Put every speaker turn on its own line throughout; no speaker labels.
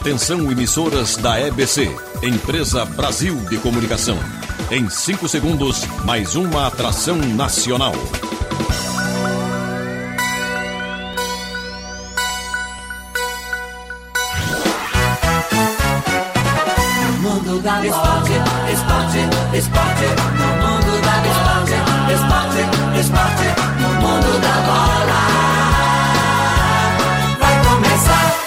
Atenção, emissoras da EBC, Empresa Brasil de Comunicação. Em 5 segundos, mais uma atração nacional.
Mundo da esporte, esporte, esporte. No mundo da esporte, esporte, esporte. No mundo da bola. Vai começar.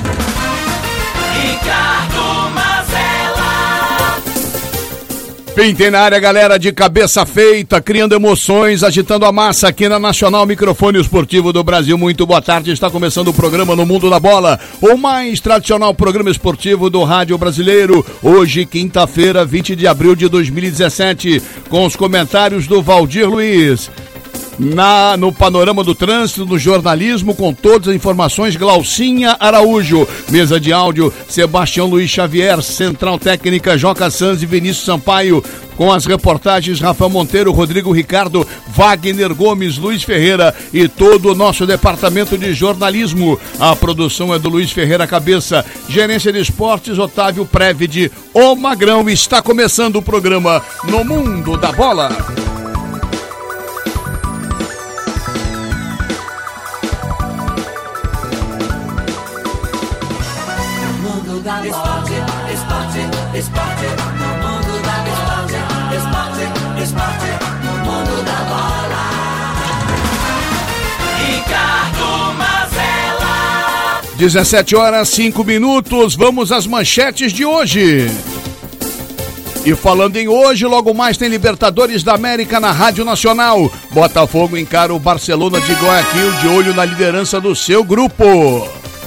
Ricardo Mazella.
Pintem na área, galera, de cabeça feita, criando emoções, agitando a massa aqui na Nacional Microfone Esportivo do Brasil. Muito boa tarde, está começando o programa No Mundo da Bola, o mais tradicional programa esportivo do rádio brasileiro. Hoje, quinta-feira, 20 de abril de 2017, com os comentários do Valdir Luiz. No panorama do trânsito, no jornalismo, com todas as informações, Glaucinha Araújo. Mesa de áudio, Sebastião Luiz Xavier. Central técnica, Joca Sanz e Vinícius Sampaio. Com as reportagens, Rafael Monteiro, Rodrigo Ricardo, Wagner Gomes, Luiz Ferreira e todo o nosso departamento de jornalismo. A produção é do Luiz Ferreira Cabeça. Gerência de esportes, Otávio Prévide, o Magrão. Está começando o programa No Mundo da Bola.
Esporte, esporte, esporte. No mundo da esporte, esporte, esporte. No mundo da bola. Ricardo Mazella.
17 horas 5 minutos. Vamos às manchetes de hoje. E falando em hoje, logo mais tem Libertadores da América na Rádio Nacional. Botafogo encara o Barcelona de Guayaquil de olho na liderança do seu grupo.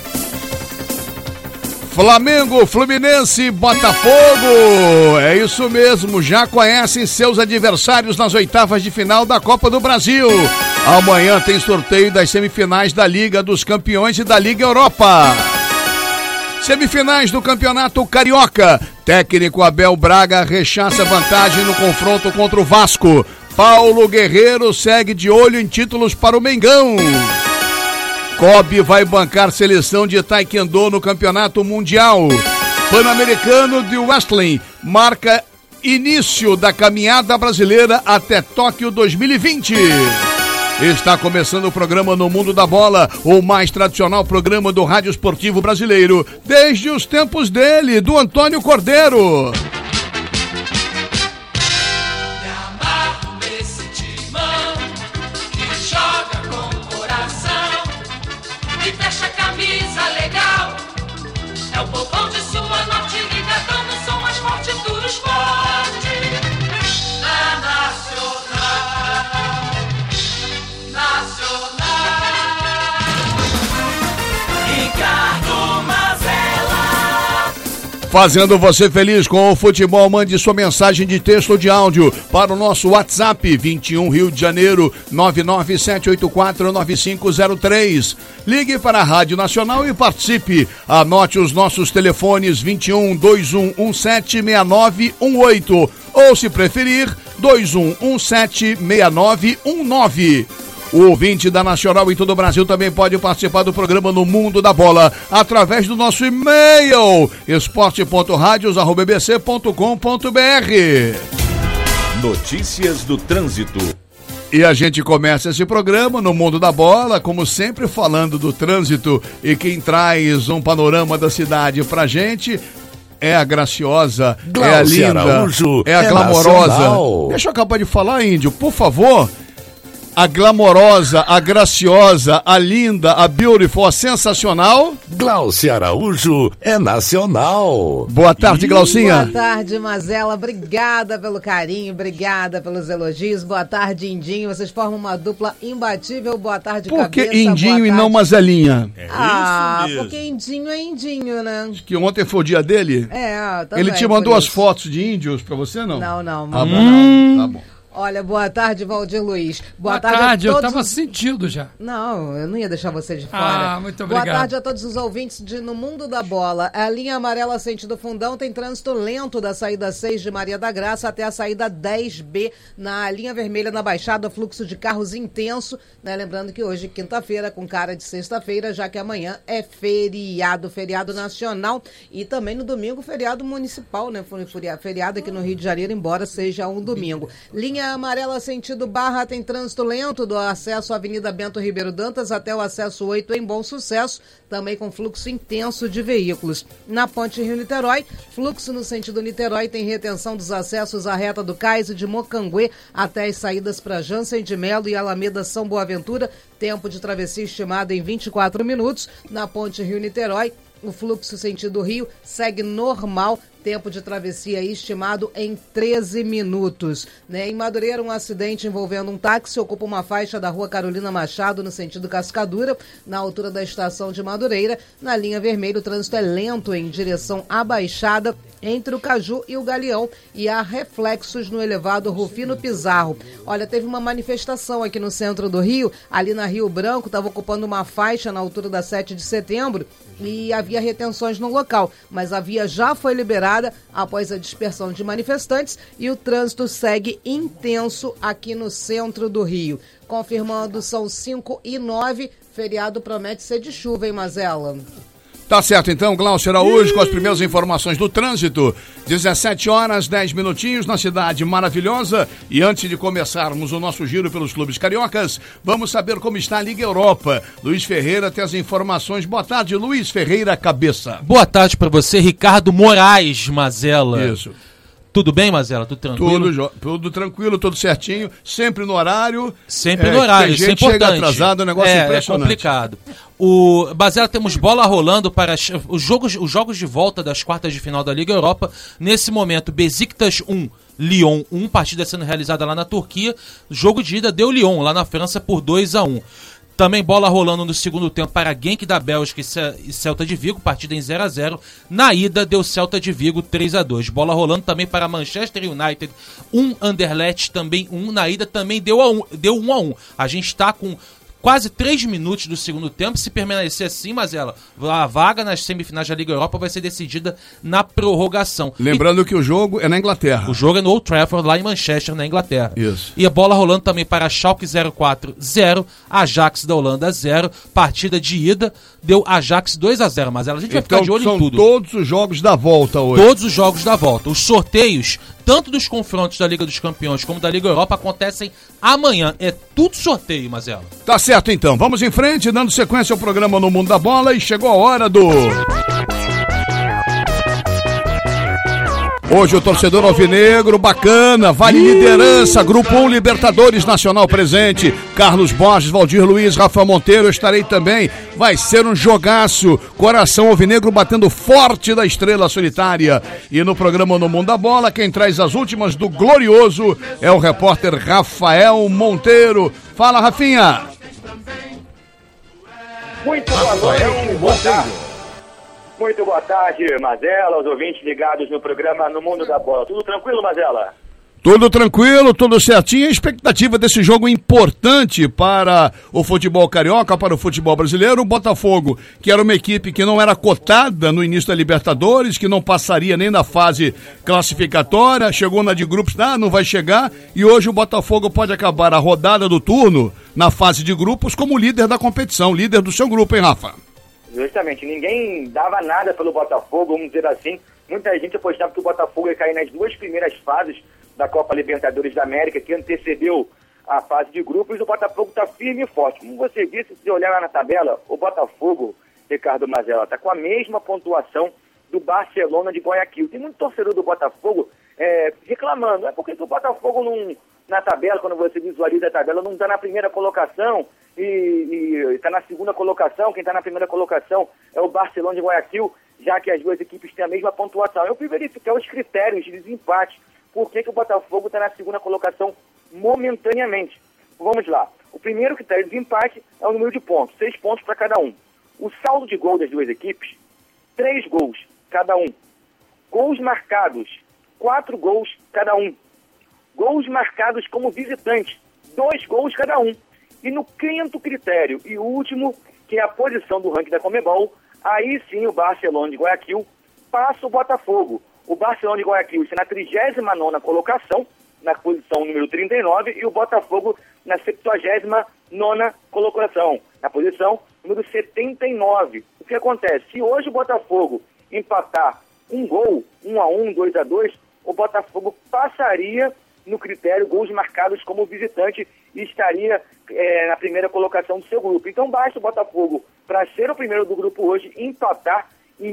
Flamengo, Fluminense, Botafogo, é isso mesmo, já conhecem seus adversários nas oitavas de final da Copa do Brasil. Amanhã tem sorteio das semifinais da Liga dos Campeões e da Liga Europa. Semifinais do Campeonato Carioca, técnico Abel Braga rechaça vantagem no confronto contra o Vasco. Paulo Guerreiro segue de olho em títulos para o Mengão. Kobe vai bancar seleção de taekwondo no Campeonato Mundial. Pan-Americano de Wrestling marca início da caminhada brasileira até Tóquio 2020. Está começando o programa No Mundo da Bola, o mais tradicional programa do rádio esportivo brasileiro, desde os tempos dele, do Antônio Cordeiro.
É o povão de sua norte ligadão no som mais forte do esporte. É nacional, nacional. Ricardo Mazella.
Fazendo você feliz com o futebol, mande sua mensagem de texto ou de áudio para o nosso WhatsApp 21 Rio de Janeiro 997849503. Ligue para a Rádio Nacional e participe. Anote os nossos telefones 21 2117 6918 ou, se preferir, 2117 6919. O ouvinte da Nacional em todo o Brasil também pode participar do programa No Mundo da Bola através do nosso e-mail esporte.radios@bbc.com.br.
Notícias do trânsito.
E a gente começa esse programa No Mundo da Bola, como sempre, falando do trânsito, e quem traz um panorama da cidade pra gente é a graciosa, é a linda,
Araújo,
é a glamourosa.
nacional.
Deixa eu acabar de falar, Índio, por favor. A glamourosa, a graciosa, a linda, a beautiful, a sensacional.
Glaucia Araújo é nacional.
Boa tarde, Glaucinha.
Boa tarde, Mazella. Obrigada pelo carinho, obrigada pelos elogios. Boa tarde, Indinho. Vocês formam uma dupla imbatível. Boa tarde,
Por que
Cabeça.
Indinho e não Mazelinha?
Porque Indinho é Indinho, né?
Que ontem foi o dia dele?
É, também.
Ele te mandou
por
as
isso.
fotos de índios pra você, não?
Não,
Tá
mandou
bom.
não.
Tá bom.
Olha, boa tarde, Valdir Luiz.
Boa tarde,
a todos
eu estava sentindo já.
Não, eu não ia deixar você de fora.
Muito obrigado.
Boa tarde a todos os ouvintes de No Mundo da Bola. A linha amarela sentido Fundão tem trânsito lento da saída 6 de Maria da Graça até a saída 10B. Na linha vermelha na Baixada, fluxo de carros intenso, né? Lembrando que hoje, quinta-feira, com cara de sexta-feira, já que amanhã é feriado nacional e também no domingo, feriado municipal, né? Feriado aqui no Rio de Janeiro, embora seja um domingo. Linha amarela sentido Barra tem trânsito lento do acesso à Avenida Bento Ribeiro Dantas até o acesso 8 em Bom Sucesso, também com fluxo intenso de veículos. Na Ponte Rio-Niterói, fluxo no sentido Niterói tem retenção dos acessos à reta do Cais e de Mocanguê até as saídas para Jansen de Melo e Alameda São Boaventura, tempo de travessia estimado em 24 minutos. Na Ponte Rio-Niterói, o fluxo sentido Rio segue normal, tempo de travessia estimado em 13 minutos. Né? Em Madureira, um acidente envolvendo um táxi ocupa uma faixa da rua Carolina Machado, no sentido Cascadura, na altura da estação de Madureira. Na linha vermelha, o trânsito é lento em direção à Baixada, entre o Caju e o Galeão, e há reflexos no elevado Rufino Pizarro. Olha, teve uma manifestação aqui no centro do Rio, ali na Rio Branco, estava ocupando uma faixa na altura da 7 de setembro, e havia retenções no local, mas a via já foi liberada após a dispersão de manifestantes e o trânsito segue intenso aqui no centro do Rio. Confirmando, são 5h09, feriado promete ser de chuva, hein, Mazela?
Tá certo então, Glaucio Araújo com as primeiras informações do trânsito. 17 horas, 10 minutinhos na cidade maravilhosa. E antes de começarmos o nosso giro pelos clubes cariocas, vamos saber como está a Liga Europa. Luiz Ferreira tem as informações. Boa tarde, Luiz Ferreira, cabeça.
Boa tarde para você, Ricardo Moraes Mazella.
Isso.
Tudo bem, Mazella? Tudo tranquilo?
Tudo tranquilo, tudo certinho, sempre no horário.
Sempre no horário, isso é importante.
Chega atrasado, é um negócio impressionante.
É complicado. Mazella, temos bola rolando para os jogos de volta das quartas de final da Liga Europa. Nesse momento, Besiktas 1, Lyon 1, partida sendo realizada lá na Turquia. Jogo de ida deu Lyon, lá na França, por 2-1. Também bola rolando no segundo tempo para Genk da Bélgica e Celta de Vigo, partida em 0-0. Na ida deu Celta de Vigo 3-2. Bola rolando também para Manchester United 1, Anderlecht também 1. Na ida também deu 1-1. A gente está com quase 3 minutos do segundo tempo. Se permanecer assim, Mazella, a vaga nas semifinais da Liga Europa vai ser decidida na prorrogação.
Lembrando que o jogo é na Inglaterra.
O jogo é no Old Trafford, lá em Manchester, na Inglaterra.
Isso.
E a bola rolando também para Schalke 04 0, Ajax da Holanda 0. Partida de ida deu Ajax 2-0. Mazella, a gente vai ficar de olho em tudo.
São todos os jogos da volta hoje.
Todos os jogos da volta. Os sorteios, tanto dos confrontos da Liga dos Campeões como da Liga Europa, acontecem amanhã. É tudo sorteio, Mazella.
Tá certo então, vamos em frente, dando sequência ao programa No Mundo da Bola, e chegou a hora do... Hoje o torcedor alvinegro, bacana, vale liderança, Grupo 1 Libertadores Nacional presente, Carlos Borges, Valdir Luiz, Rafa Monteiro, eu estarei também, vai ser um jogaço, coração alvinegro batendo forte da Estrela Solitária. E no programa No Mundo da Bola, quem traz as últimas do Glorioso é o repórter Rafael Monteiro. Fala, Rafinha!
Muito boa noite, boa tarde. Muito boa tarde, Mazella, os ouvintes ligados no programa No Mundo da Bola. Tudo tranquilo, Mazella?
Tudo tranquilo, tudo certinho. A expectativa desse jogo importante para o futebol carioca, para o futebol brasileiro. O Botafogo, que era uma equipe que não era cotada no início da Libertadores, que não passaria nem na fase classificatória, chegou na de grupos, não vai chegar, e hoje o Botafogo pode acabar a rodada do turno na fase de grupos como líder da competição, líder do seu grupo, hein, Rafa?
Justamente, ninguém dava nada pelo Botafogo, vamos dizer assim. Muita gente apostava que o Botafogo ia cair nas 2 primeiras fases da Copa Libertadores da América, que antecedeu a fase de grupos. O Botafogo está firme e forte. Como você disse, se olhar lá na tabela, o Botafogo, Ricardo Mazella, está com a mesma pontuação do Barcelona de Guayaquil. Tem muito torcedor do Botafogo reclamando. É porque o Botafogo não, na tabela, quando você visualiza a tabela, não está na primeira colocação e está na segunda colocação. Quem está na primeira colocação é o Barcelona de Guayaquil, já que as duas equipes têm a mesa pontuação. Eu fui verificar os critérios de desempate. Por que o Botafogo está na segunda colocação momentaneamente? Vamos lá. O primeiro critério de desempate é o número de pontos, 6 pontos para cada um. O saldo de gol das duas equipes, 3 gols cada um. Gols marcados, 4 gols cada um. gols marcados como visitante, 2 gols cada um. E no 5º critério e último, que é a posição do ranking da Conmebol, aí sim o Barcelona de Guayaquil passa o Botafogo. O Barcelona de Guayaquil está na 39ª colocação, na posição número 39, e o Botafogo na 79ª colocação, na posição número 79. O que acontece? Se hoje o Botafogo empatar um gol, 1-1, 2-2, o Botafogo passaria no critério gols marcados como visitante e estaria na primeira colocação do seu grupo. Então basta o Botafogo, para ser o primeiro do grupo hoje, empatar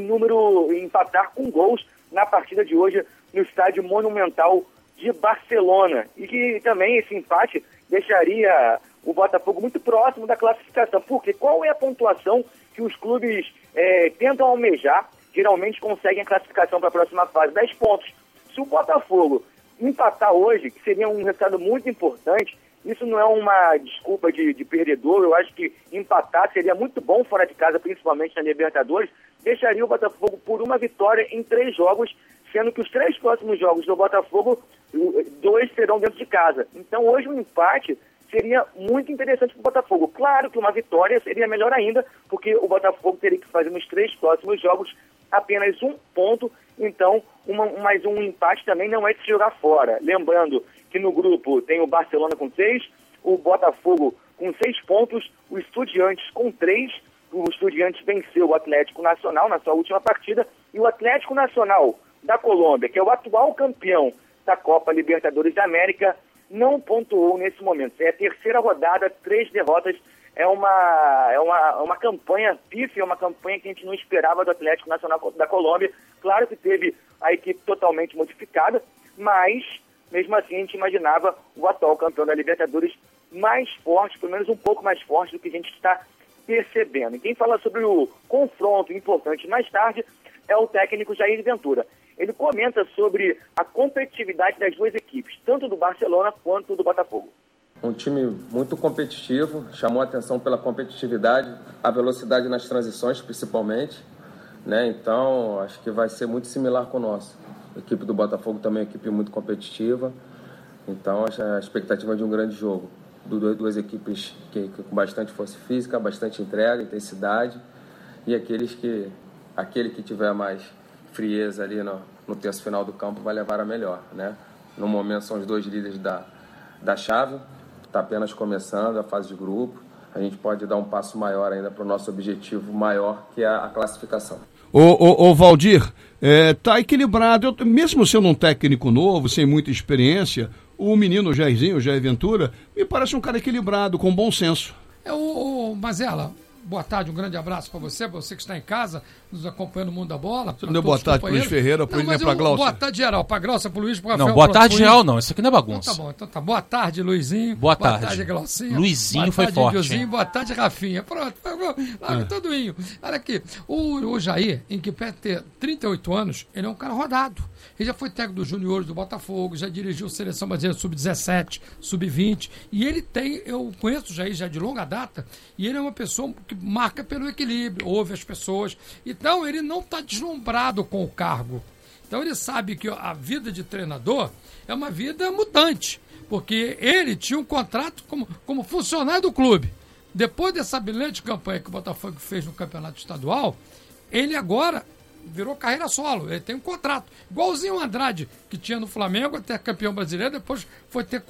com gols na partida de hoje no Estádio Monumental de Barcelona. E que também esse empate deixaria o Botafogo muito próximo da classificação. Porque qual é a pontuação que os clubes tentam almejar? Geralmente conseguem a classificação para a próxima fase, 10 pontos. Se o Botafogo empatar hoje, que seria um resultado muito importante, isso não é uma desculpa de perdedor. Eu acho que empatar seria muito bom fora de casa, principalmente na Libertadores, deixaria o Botafogo por uma vitória em 3 jogos, sendo que os 3 próximos jogos do Botafogo, 2 serão dentro de casa. Então hoje um empate seria muito interessante para o Botafogo. Claro que uma vitória seria melhor ainda, porque o Botafogo teria que fazer nos 3 próximos jogos apenas 1 ponto, então mais um empate também não é de se jogar fora. Lembrando que no grupo tem o Barcelona com 6, o Botafogo com 6 pontos, o Estudiantes com 3, o Estudiantes venceu o Atlético Nacional na sua última partida, e o Atlético Nacional da Colômbia, que é o atual campeão da Copa Libertadores da América, não pontuou nesse momento. É a 3ª rodada, 3 derrotas. É uma campanha pífia, uma campanha que a gente não esperava do Atlético Nacional da Colômbia. Claro que teve a equipe totalmente modificada, mas mesmo assim a gente imaginava o atual campeão da Libertadores mais forte, pelo menos um pouco mais forte do que a gente está percebendo. E quem fala sobre o confronto importante mais tarde é o técnico Jair Ventura. Ele comenta sobre a competitividade das 2 equipes, tanto do Barcelona quanto do Botafogo.
Um time muito competitivo, chamou a atenção pela competitividade, a velocidade nas transições principalmente, né? Então acho que vai ser muito similar com o nosso. A equipe do Botafogo também é uma equipe muito competitiva, então acho a expectativa de um grande jogo. 2 equipes com bastante força física, bastante entrega, intensidade, e aquele que tiver mais frieza ali no terço final do campo vai levar a melhor, né? No momento são os 2 líderes da chave, está apenas começando a fase de grupo, a gente pode dar um passo maior ainda para o nosso objetivo maior, que é a classificação.
Ô Valdir, tá equilibrado, mesmo sendo um técnico novo, sem muita experiência, o menino Jairzinho, o Jair Ventura, me parece um cara equilibrado, com bom senso.
Mazela, boa tarde, um grande abraço para você que está em casa, nos acompanhando no Mundo da Bola.
Você não deu boa tarde para Luiz Ferreira, para ele, para Glaucia?
Boa tarde geral, para Glaucia, para o Luiz, para o Rafael.
Não, boa tarde geral não, isso aqui não é bagunça.
Então tá. Boa tarde, Luizinho.
Boa tarde.
Boa tarde, Glaucinha.
Luizinho foi forte.
Diozinho, boa tarde, Rafinha. Pronto, tudo inho. Olha aqui, o Jair, em que pede ter 38 anos, ele é um cara rodado. Ele já foi técnico dos juniores do Botafogo, já dirigiu seleção brasileira sub-17, sub-20, e eu conheço o Jair já de longa data, e ele é uma pessoa que marca pelo equilíbrio, ouve as pessoas, então ele não está deslumbrado com o cargo. Então ele sabe que a vida de treinador é uma vida mutante, porque ele tinha um contrato como funcionário do clube. Depois dessa brilhante campanha que o Botafogo fez no campeonato estadual, ele agora virou carreira solo, ele tem um contrato. Igualzinho o Andrade, que tinha no Flamengo, até campeão brasileiro, depois foi ter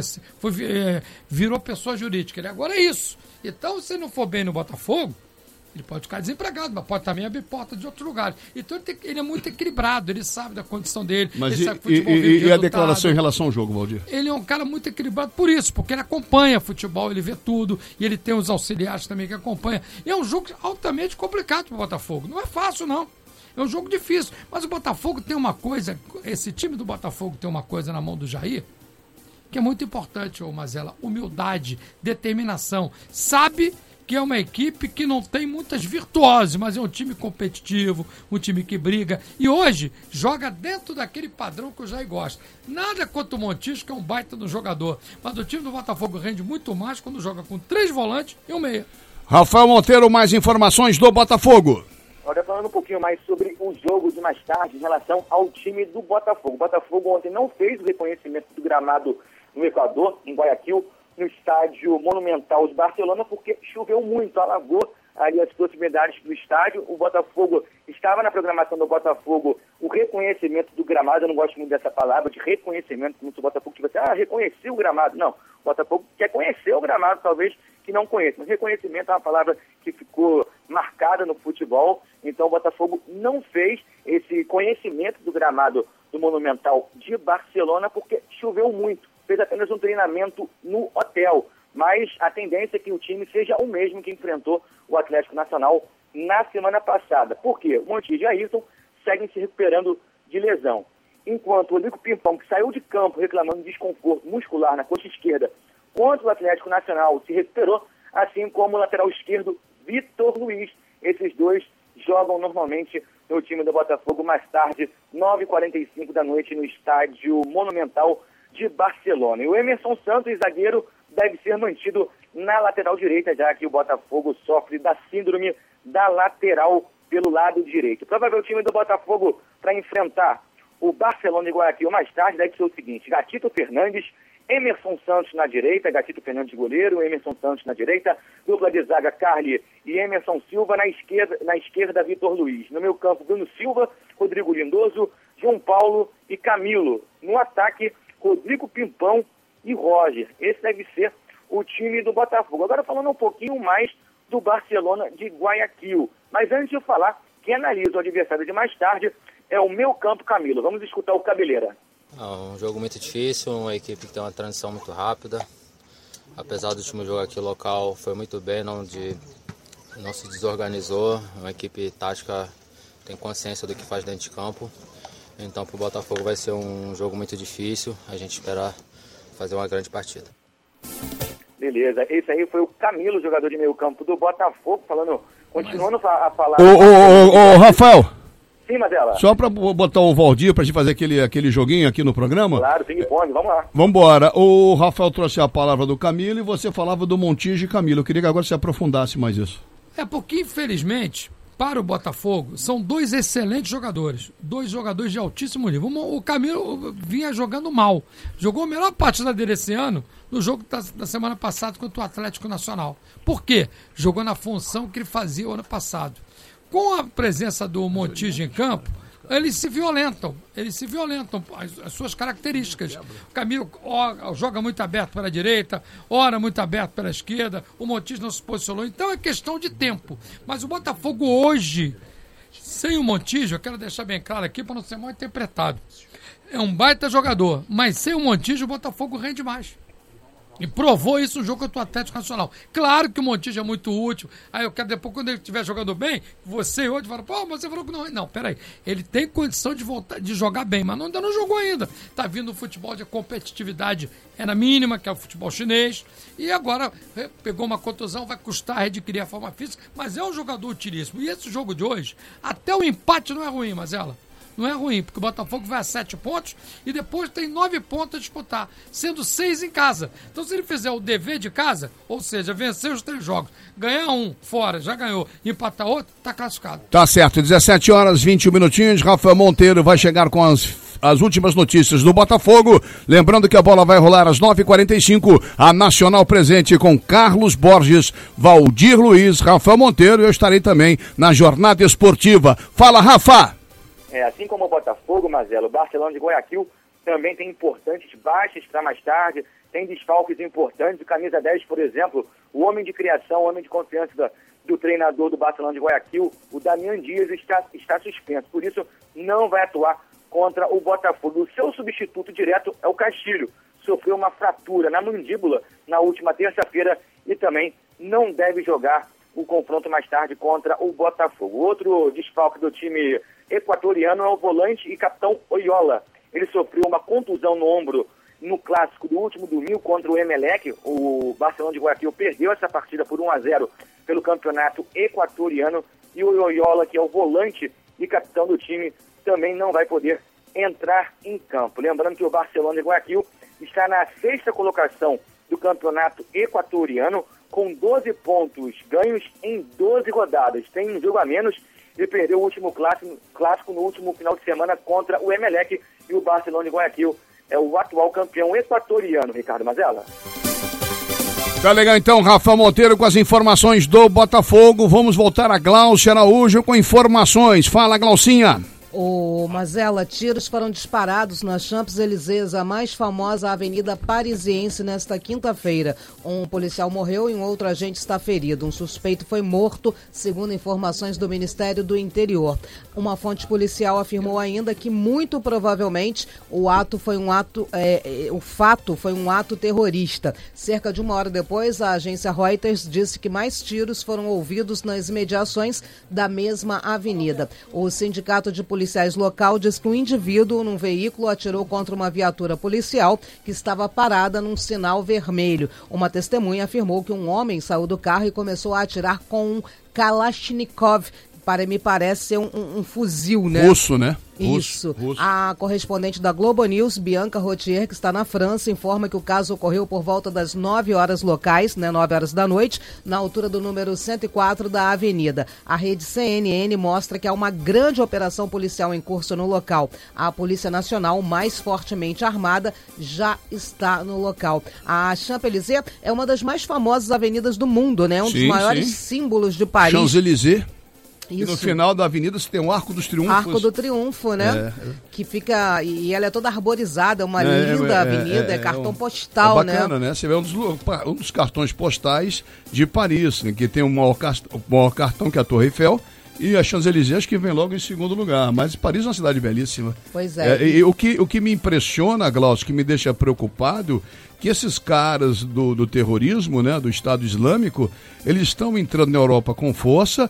virou pessoa jurídica. Ele agora é isso. Então, se não for bem no Botafogo, ele pode ficar desempregado, mas pode também abrir porta de outros lugares. Então ele é muito equilibrado, ele sabe da condição dele.
Mas
ele sabe
e a declaração em relação ao jogo, Valdir?
Ele é um cara muito equilibrado por isso, porque ele acompanha futebol, ele vê tudo, e ele tem os auxiliares também que acompanham. E é um jogo altamente complicado para o Botafogo. Não é fácil, não. É um jogo difícil. Mas o Botafogo tem uma coisa, esse time do Botafogo tem uma coisa na mão do Jair, que é muito importante, Mazela: humildade, determinação. Sabe que é uma equipe que não tem muitas virtuoses, mas é um time competitivo, um time que briga. E hoje joga dentro daquele padrão que o Jair gosta. Nada contra o Montijo, que é um baita do jogador. Mas o time do Botafogo rende muito mais quando joga com 3 volantes e um meia.
Rafael Monteiro, mais informações do Botafogo.
Olha, falando um pouquinho mais sobre o jogo de mais tarde em relação ao time do Botafogo. O Botafogo ontem não fez o reconhecimento do gramado no Equador, em Guayaquil, no estádio Monumental de Barcelona, porque choveu muito, alagou ali as proximidades do estádio. O Botafogo, estava na programação do Botafogo o reconhecimento do gramado. Eu não gosto muito dessa palavra de reconhecimento, como se o Botafogo tivesse, reconhecer o gramado. Não, o Botafogo quer conhecer o gramado, talvez que não conheça. Mas reconhecimento é uma palavra que ficou marcada no futebol, então o Botafogo não fez esse conhecimento do gramado do Monumental de Barcelona porque choveu muito. Fez apenas um treinamento no hotel, mas a tendência é que o time seja o mesmo que enfrentou o Atlético Nacional na semana passada. Por quê? O Montijo e Ayrton seguem se recuperando de lesão. Enquanto o Rodrigo Pimpão, que saiu de campo reclamando de desconforto muscular na coxa esquerda contra o Atlético Nacional, se recuperou, assim como o lateral esquerdo Vitor Luiz. Esses dois jogam normalmente no time do Botafogo mais tarde, 9h45 da noite, no estádio Monumental de Barcelona. E o Emerson Santos, zagueiro, deve ser mantido na lateral direita, já que o Botafogo sofre da síndrome da lateral pelo lado direito. Provável time do Botafogo para enfrentar o Barcelona e Guayaquil mais tarde deve ser o seguinte: Gatito Fernandes, Emerson Santos na direita, Gatito Fernandes goleiro, Emerson Santos na direita, dupla de zaga Carli e Emerson Silva, na esquerda Vitor Luiz. No meio campo, Bruno Silva, Rodrigo Lindoso, João Paulo e Camilo. No ataque, Rodrigo Pimpão e Roger. Esse deve ser o time do Botafogo. Agora falando um pouquinho mais do Barcelona de Guayaquil. Mas antes de eu falar, quem analisa o adversário de mais tarde é o meu campo Camilo. Vamos escutar o Cabeleira.
Um jogo muito difícil, uma equipe que tem uma transição muito rápida. Apesar do último jogo aqui local, foi muito bem, não se desorganizou. Uma equipe tática tem consciência do que faz dentro de campo. Então para o Botafogo vai ser um jogo muito difícil. A gente espera fazer uma grande partida.
Beleza, esse aí foi o Camilo, jogador de meio campo do Botafogo, continuando a falar...
Ô, Rafael.
Sim, Madela.
Só para botar o Valdir pra gente fazer aquele joguinho aqui no programa.
Claro, ping-pong, vamos lá.
Vambora. O Rafael trouxe a palavra do Camilo e você falava do Montijo e Camilo. Eu queria que agora você aprofundasse mais isso.
Porque infelizmente, para o Botafogo, são dois excelentes jogadores. Dois jogadores de altíssimo nível. O Camilo vinha jogando mal. Jogou a melhor partida dele esse ano no jogo da semana passada contra o Atlético Nacional. Por quê? Jogou na função que ele fazia o ano passado. Com a presença do Montijo em campo, eles se violentam, as suas características. O Camilo joga muito aberto para a direita, ora muito aberto pela esquerda, o Montijo não se posicionou, então é questão de tempo. Mas o Botafogo hoje, sem o Montijo, eu quero deixar bem claro aqui para não ser mal interpretado, é um baita jogador, mas sem o Montijo o Botafogo rende mais. E provou isso no jogo contra o Atlético Nacional. Claro que o Montijo é muito útil. Aí eu quero depois, quando ele estiver jogando bem, você hoje fala, mas você falou que não. Não, peraí. Ele tem condição de voltar, de jogar bem, mas ainda não jogou ainda. Tá vindo um futebol de competitividade era mínima, que é o futebol chinês. E agora pegou uma contusão, vai custar adquirir a forma física, mas é um jogador utilíssimo. E esse jogo de hoje, até o empate não é ruim, Mazela. Não é ruim, porque o Botafogo vai a 7 pontos e depois tem 9 pontos a disputar, sendo 6 em casa. Então, se ele fizer o dever de casa, ou seja, vencer os 3 jogos, ganhar um fora, já ganhou, empatar outro, tá classificado.
Tá certo, 17 horas, 21 minutinhos, Rafael Monteiro vai chegar com as últimas notícias do Botafogo. Lembrando que a bola vai rolar às 9h45, a Nacional presente com Carlos Borges, Valdir Luiz, Rafael Monteiro, e eu estarei também na jornada esportiva. Fala, Rafa!
Assim como o Botafogo, Mazelo, o Barcelona de Guayaquil também tem importantes baixas para mais tarde, tem desfalques importantes. O camisa 10, por exemplo, o homem de criação, o homem de confiança do treinador do Barcelona de Guayaquil, o Damian Dias, está suspenso. Por isso, não vai atuar contra o Botafogo. O seu substituto direto é o Castilho. Sofreu uma fratura na mandíbula na última terça-feira e também não deve jogar o confronto mais tarde contra o Botafogo. Outro desfalque do time equatoriano é o volante e capitão Oyola. Ele sofreu uma contusão no ombro no clássico do último domingo contra o Emelec. O Barcelona de Guayaquil perdeu essa partida por 1-0 pelo campeonato equatoriano e o Oyola, que é o volante e capitão do time, também não vai poder entrar em campo. Lembrando que o Barcelona de Guayaquil está na 6ª colocação do campeonato equatoriano com 12 pontos ganhos em 12 rodadas. Tem um jogo a menos e perdeu o último clássico no último final de semana contra o Emelec, e o Barcelona de Guayaquil é o atual campeão equatoriano, Ricardo Mazella.
Tá legal então, Rafa Monteiro com as informações do Botafogo. Vamos voltar a Glaucia Araújo com informações. Fala, Glaucinha.
Ô, Mazella, tiros foram disparados na Champs-Élysées, a mais famosa avenida parisiense, nesta quinta-feira. Um policial morreu e um outro agente está ferido. Um suspeito foi morto, segundo informações do Ministério do Interior. Uma fonte policial afirmou ainda que, muito provavelmente, o fato foi um ato terrorista. Cerca de uma hora depois, a agência Reuters disse que mais tiros foram ouvidos nas imediações da mesma avenida. O sindicato de policiais local diz que um indivíduo num veículo atirou contra uma viatura policial que estava parada num sinal vermelho. Uma testemunha afirmou que um homem saiu do carro e começou a atirar com um Kalashnikov, me parece ser um fuzil, né?
Russo, né?
Isso. A correspondente da Globo News, Bianca Rotier, que está na França, informa que o caso ocorreu por volta das 9 horas locais, 9 horas da noite, na altura do número 104 da avenida. A rede CNN mostra que há uma grande operação policial em curso no local. A Polícia Nacional, mais fortemente armada, já está no local. A Champs-Élysées é uma das mais famosas avenidas do mundo, né? Um dos maiores símbolos de Paris.
Champs-Élysées.
Isso.
E no final da avenida você tem um Arco dos Triunfos.
Arco do Triunfo, né? Que fica... E ela é toda arborizada, uma linda avenida, é cartão postal, né?
É bacana, né? Você vê um dos cartões postais de Paris, né? Que tem o maior cartão, que é a Torre Eiffel, e a Champs-Élysées, que vem logo em segundo lugar. Mas Paris é uma cidade belíssima.
Pois é.
E o que me impressiona, Glaucio, que me deixa preocupado, que esses caras do terrorismo, né? Do Estado Islâmico, eles estão entrando na Europa com força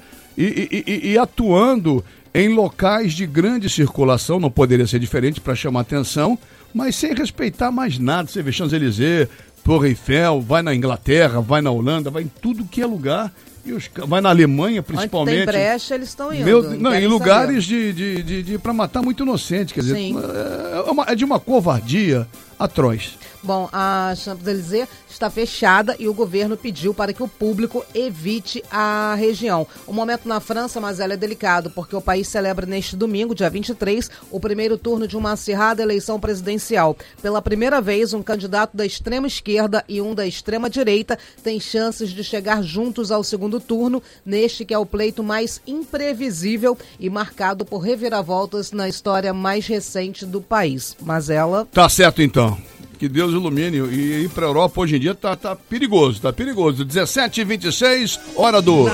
e atuando em locais de grande circulação, não poderia ser diferente para chamar atenção, mas sem respeitar mais nada. Você vê Champs-Élysées, Torre Eiffel, vai na Inglaterra, vai na Holanda, vai em tudo que é lugar, vai na Alemanha principalmente.
Onde tem brecha, eles estão indo.
Em lugares para matar muito inocente, quer dizer, é de uma covardia atroz.
Bom, a Champs-Élysées está fechada e o governo pediu para que o público evite a região. O momento na França, mas ela é delicado, porque o país celebra neste domingo, dia 23, o primeiro turno de uma acirrada eleição presidencial. Pela primeira vez, um candidato da extrema esquerda e um da extrema direita têm chances de chegar juntos ao segundo turno, neste que é o pleito mais imprevisível e marcado por reviravoltas na história mais recente do país. Mas ela...
Tá certo, então. Que Deus ilumine. E ir para a Europa hoje em dia tá perigoso, 17h26, hora do...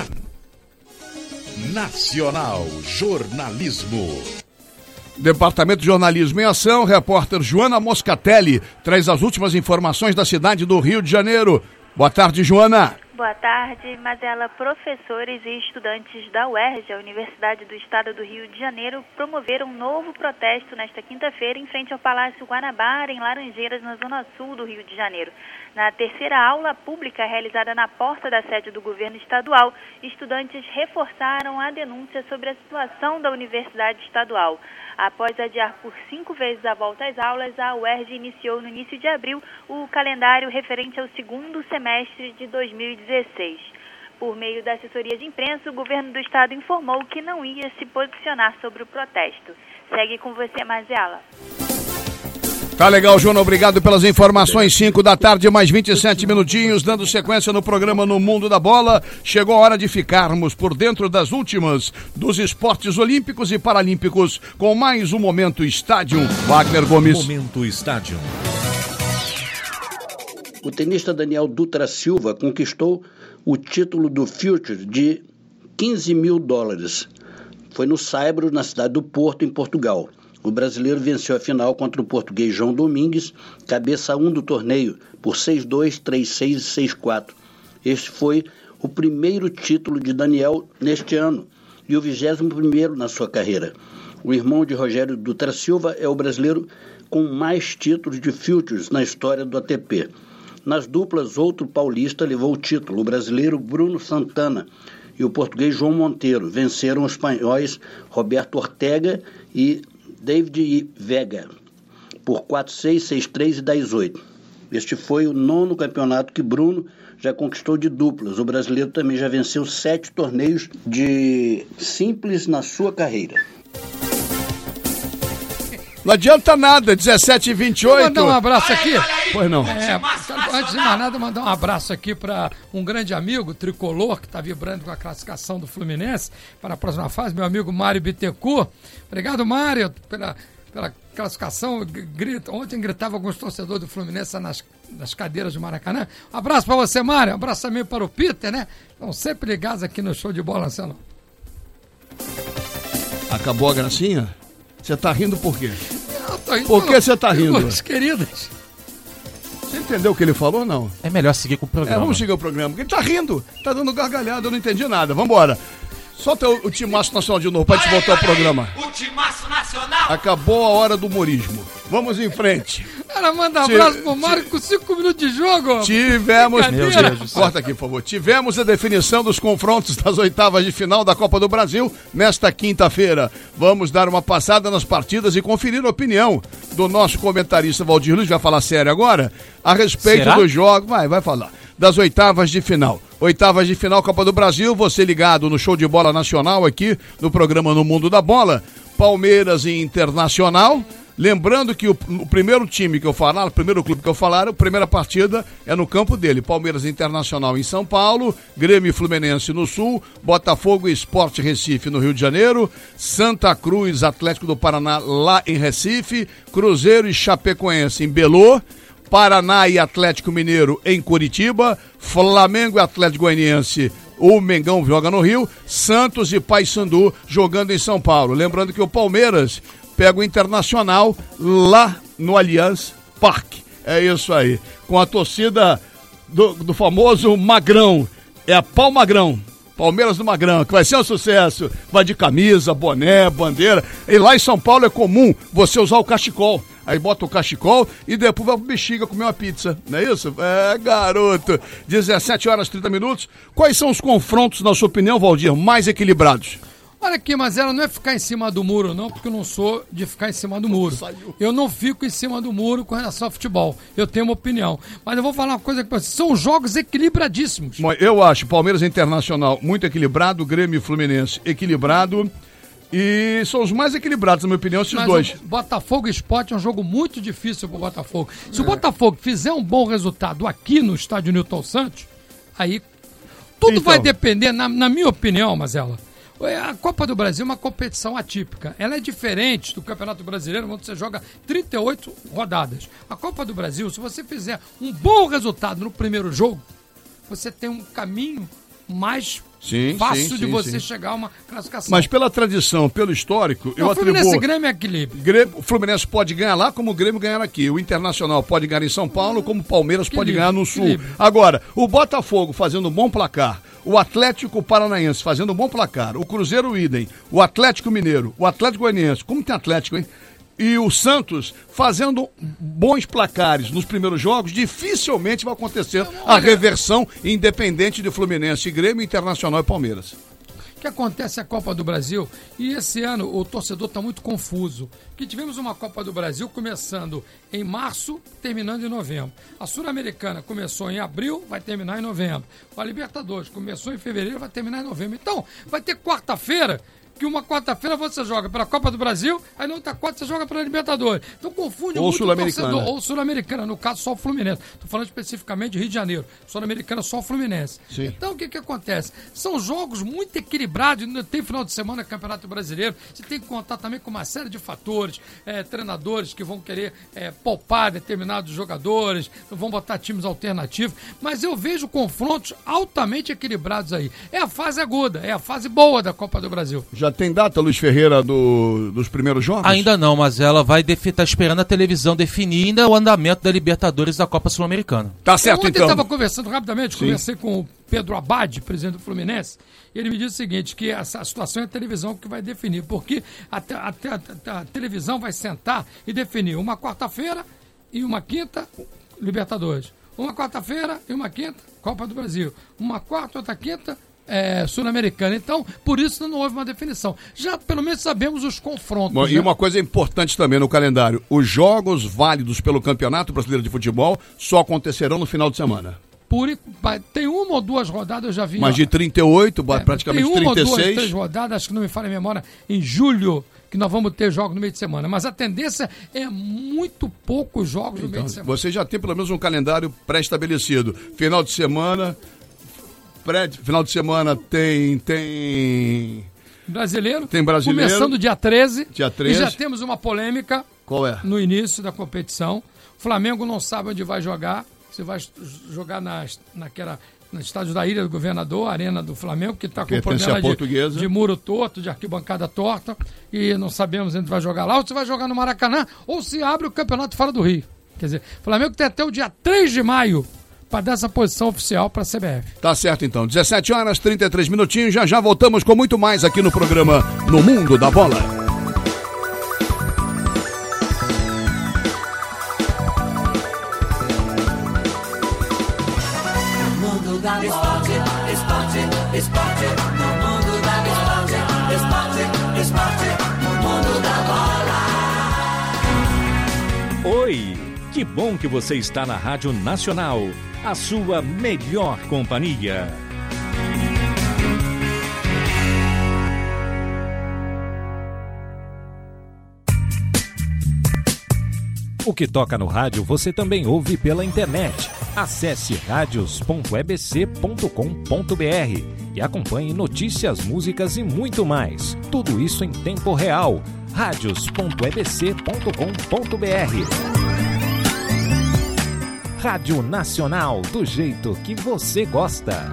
Nacional Jornalismo.
Departamento de Jornalismo em Ação, repórter Joana Moscatelli traz as últimas informações da cidade do Rio de Janeiro. Boa tarde, Joana.
Boa tarde, Mazella. Professores e estudantes da UERJ, a Universidade do Estado do Rio de Janeiro, promoveram um novo protesto nesta quinta-feira em frente ao Palácio Guanabara, em Laranjeiras, na zona sul do Rio de Janeiro. Na terceira aula pública realizada na porta da sede do governo estadual, estudantes reforçaram a denúncia sobre a situação da Universidade Estadual. Após adiar por 5 vezes a volta às aulas, a UERJ iniciou no início de abril o calendário referente ao segundo semestre de 2016. Por meio da assessoria de imprensa, o governo do estado informou que não ia se posicionar sobre o protesto. Segue com você, Mazella.
Tá legal, Joana, obrigado pelas informações. 5 da tarde, mais 27 minutinhos, dando sequência no programa No Mundo da Bola. Chegou a hora de ficarmos por dentro das últimas dos esportes olímpicos e paralímpicos com mais um Momento Estádio. Wagner Gomes.
Momento Estádio.
O tenista Daniel Dutra Silva conquistou o título do Future de $15 mil. Foi no Saibro, na cidade do Porto, em Portugal. O brasileiro venceu a final contra o português João Domingues, cabeça 1 do torneio, por 6-2, 3-6 e 6-4. Este foi o primeiro título de Daniel neste ano e o 21º na sua carreira. O irmão de Rogério Dutra Silva é o brasileiro com mais títulos de Futures na história do ATP. Nas duplas, outro paulista levou o título, o brasileiro Bruno Santana e o português João Monteiro. Venceram os espanhóis Roberto Ortega e David Vega por 4-6, 6-3 e 10-8. Este foi o 9º campeonato que Bruno já conquistou de duplas. O brasileiro também já venceu 7 torneios de simples na sua carreira.
Não adianta nada, 17h28.
Vou mandar um abraço aqui.
Pois não.
Antes de mais nada, mandar um abraço aqui para um grande amigo, tricolor, que está vibrando com a classificação do Fluminense para a próxima fase, meu amigo Mário Bittencourt. Obrigado, Mário, pela classificação. Ontem gritava alguns torcedores do Fluminense nas cadeiras do Maracanã. Um abraço para você, Mário. Um abraço também para o Peter, né? Estão sempre ligados aqui no Show de Bola Nacional.
Acabou a gracinha? Você tá rindo por quê?
Eu tô rindo.
Por que você tá rindo?
Meus queridos.
Você entendeu o que ele falou, não?
É melhor seguir com o programa.
Vamos seguir o programa, porque ele tá rindo, tá dando gargalhada, eu não entendi nada. Vambora. Solta o Timaço Nacional de novo pra gente voltar ao programa.
O Timaço Nacional!
Acabou a hora do humorismo. Vamos em frente.
Cara, manda um abraço pro Mário com 5 minutos de jogo.
Tivemos... Corta aqui, por favor. Tivemos a definição dos confrontos das oitavas de final da Copa do Brasil nesta quinta-feira. Vamos dar uma passada nas partidas e conferir a opinião do nosso comentarista Valdir Luiz, vai falar sério agora, a respeito dos jogos. Vai falar. Das oitavas de final. Oitavas de final Copa do Brasil, você ligado no Show de Bola Nacional aqui no programa No Mundo da Bola. Palmeiras e Internacional. Lembrando que o primeiro time que eu falar, o primeiro clube que eu falar, a primeira partida é no campo dele. Palmeiras Internacional em São Paulo, Grêmio e Fluminense no Sul, Botafogo e Sport Recife no Rio de Janeiro, Santa Cruz Atlético do Paraná lá em Recife, Cruzeiro e Chapecoense em Belô, Paraná e Atlético Mineiro em Curitiba, Flamengo e Atlético Goianiense, o Mengão joga no Rio, Santos e Paysandu jogando em São Paulo. Lembrando que o Palmeiras pega o Internacional lá no Allianz Parque. É isso aí. Com a torcida do famoso Magrão. É a Pau Magrão. Palmeiras do Magrão, que vai ser um sucesso. Vai de camisa, boné, bandeira. E lá em São Paulo é comum você usar o cachecol. Aí bota o cachecol e depois vai pro Bexiga comer uma pizza. Não é isso? É, garoto. 17h30. Quais são os confrontos, na sua opinião, Valdir, mais equilibrados?
Olha aqui, mas ela não é ficar em cima do muro, não, porque eu não sou de ficar em cima do muro. Eu não fico em cima do muro com relação ao futebol. Eu tenho uma opinião. Mas eu vou falar uma coisa que são jogos equilibradíssimos.
Eu acho Palmeiras Internacional muito equilibrado, Grêmio e Fluminense equilibrado. E são os mais equilibrados, na minha opinião, esses dois.
Botafogo e Sport é um jogo muito difícil pro Botafogo. Se o Botafogo fizer um bom resultado aqui no estádio Newton Santos, aí tudo vai depender, na minha opinião, Mazela. A Copa do Brasil é uma competição atípica. Ela é diferente do Campeonato Brasileiro, onde você joga 38 rodadas. A Copa do Brasil, se você fizer um bom resultado no primeiro jogo, você tem um caminho mais fácil de você chegar a uma classificação.
Mas pela tradição, pelo histórico, eu atribuo... O
Fluminense e Grêmio é equilíbrio.
O Fluminense pode ganhar lá como o Grêmio ganhar aqui. O Internacional pode ganhar em São Paulo como o Palmeiras pode ganhar no Sul. Agora, o Botafogo fazendo um bom placar, o Atlético Paranaense fazendo um bom placar, o Cruzeiro idem, o Atlético Mineiro, o Atlético Goianiense, como tem Atlético, hein? E o Santos fazendo bons placares nos primeiros jogos, dificilmente vai acontecer a reversão independente de Fluminense, Grêmio, Internacional e Palmeiras.
O que acontece é a Copa do Brasil, e esse ano o torcedor está muito confuso, que tivemos uma Copa do Brasil começando em março, terminando em novembro. A Sul-Americana começou em abril, vai terminar em novembro. A Libertadores começou em fevereiro, vai terminar em novembro. Então, vai ter quarta-feira, que uma quarta-feira você joga pela Copa do Brasil, aí na outra quarta você joga pela Libertadores. Então confunde muito o torcedor. Ou Sul-Americana, no caso só o Fluminense. Estou falando especificamente de Rio de Janeiro. Sul-Americana só o Fluminense.
Sim.
Então o que acontece? São jogos muito equilibrados. Tem final de semana Campeonato Brasileiro. Você tem que contar também com uma série de fatores. Treinadores que vão querer poupar determinados jogadores, vão botar times alternativos. Mas eu vejo confrontos altamente equilibrados aí. É a fase aguda, é a fase boa da Copa do Brasil.
Já tem data, Luiz Ferreira, dos primeiros jogos?
Ainda não, mas ela vai tá esperando a televisão definir ainda o andamento da Libertadores da Copa Sul-Americana.
Tá certo, então.
Eu estava conversando rapidamente, conversei com o Pedro Abad, presidente do Fluminense, e ele me disse o seguinte, que a situação é a televisão que vai definir, porque a televisão vai sentar e definir uma quarta-feira e uma quinta, Libertadores. Uma quarta-feira e uma quinta, Copa do Brasil. Uma quarta, outra quinta, Sul-Americana. Então, por isso não houve uma definição. Já pelo menos sabemos os confrontos.
Bom, e uma coisa importante também no calendário: os jogos válidos pelo Campeonato Brasileiro de Futebol só acontecerão no final de semana.
Tem uma ou duas rodadas, eu já vi.
Mas de 38, praticamente 36.
Tem uma ou duas, 3 rodadas, acho que não me falha a memória, em julho, que nós vamos ter jogos no meio de semana. Mas a tendência é muito poucos jogos no meio de semana.
Você já tem pelo menos um calendário pré-estabelecido. Final de semana tem...
Brasileiro.
Tem brasileiro.
Começando dia 13.
Dia 13.
E já temos uma polêmica.
Qual é?
No início da competição. O Flamengo não sabe onde vai jogar. Se vai jogar no estádio da Ilha do Governador, a Arena do Flamengo, que está com problema de muro torto, de arquibancada torta, e não sabemos onde vai jogar lá, ou se vai jogar no Maracanã, ou se abre o campeonato fora do Rio. Quer dizer, o Flamengo tem até o dia 3 de maio para dar essa posição oficial para a CBF.
Tá certo, então. 17 horas, 33 minutinhos, já voltamos com muito mais aqui no programa No Mundo da Bola.
Esporte, no mundo da bola. Esporte, no mundo da bola.
Oi, que bom que você está na Rádio Nacional, a sua melhor companhia. O que toca no rádio você também ouve pela internet. Acesse radios.ebc.com.br e acompanhe notícias, músicas e muito mais. Tudo isso em tempo real. radios.ebc.com.br. Rádio Nacional, do jeito que você gosta.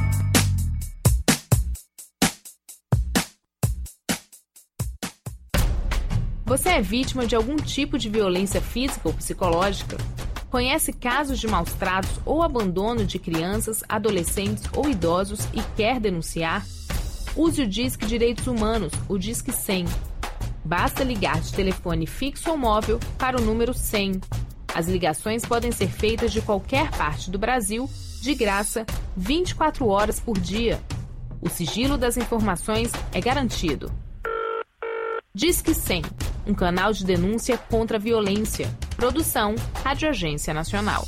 Você é vítima de algum tipo de violência física ou psicológica? Conhece casos de maus-tratos ou abandono de crianças, adolescentes ou idosos e quer denunciar? Use o Disque Direitos Humanos, o Disque 100. Basta ligar de telefone fixo ou móvel para o número 100. As ligações podem ser feitas de qualquer parte do Brasil, de graça, 24 horas por dia. O sigilo das informações é garantido. Disque 100, um canal de denúncia contra a violência. Produção, Rádio Agência Nacional.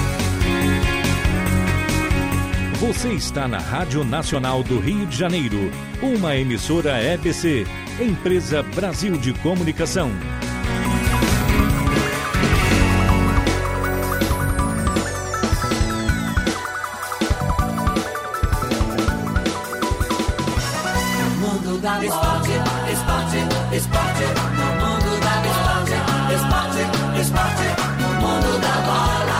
Você está na Rádio Nacional do Rio de Janeiro, uma emissora EBC, Empresa Brasil de Comunicação.
Mundo da bola. Esporte, no mundo da bola. Esporte, no mundo da bola.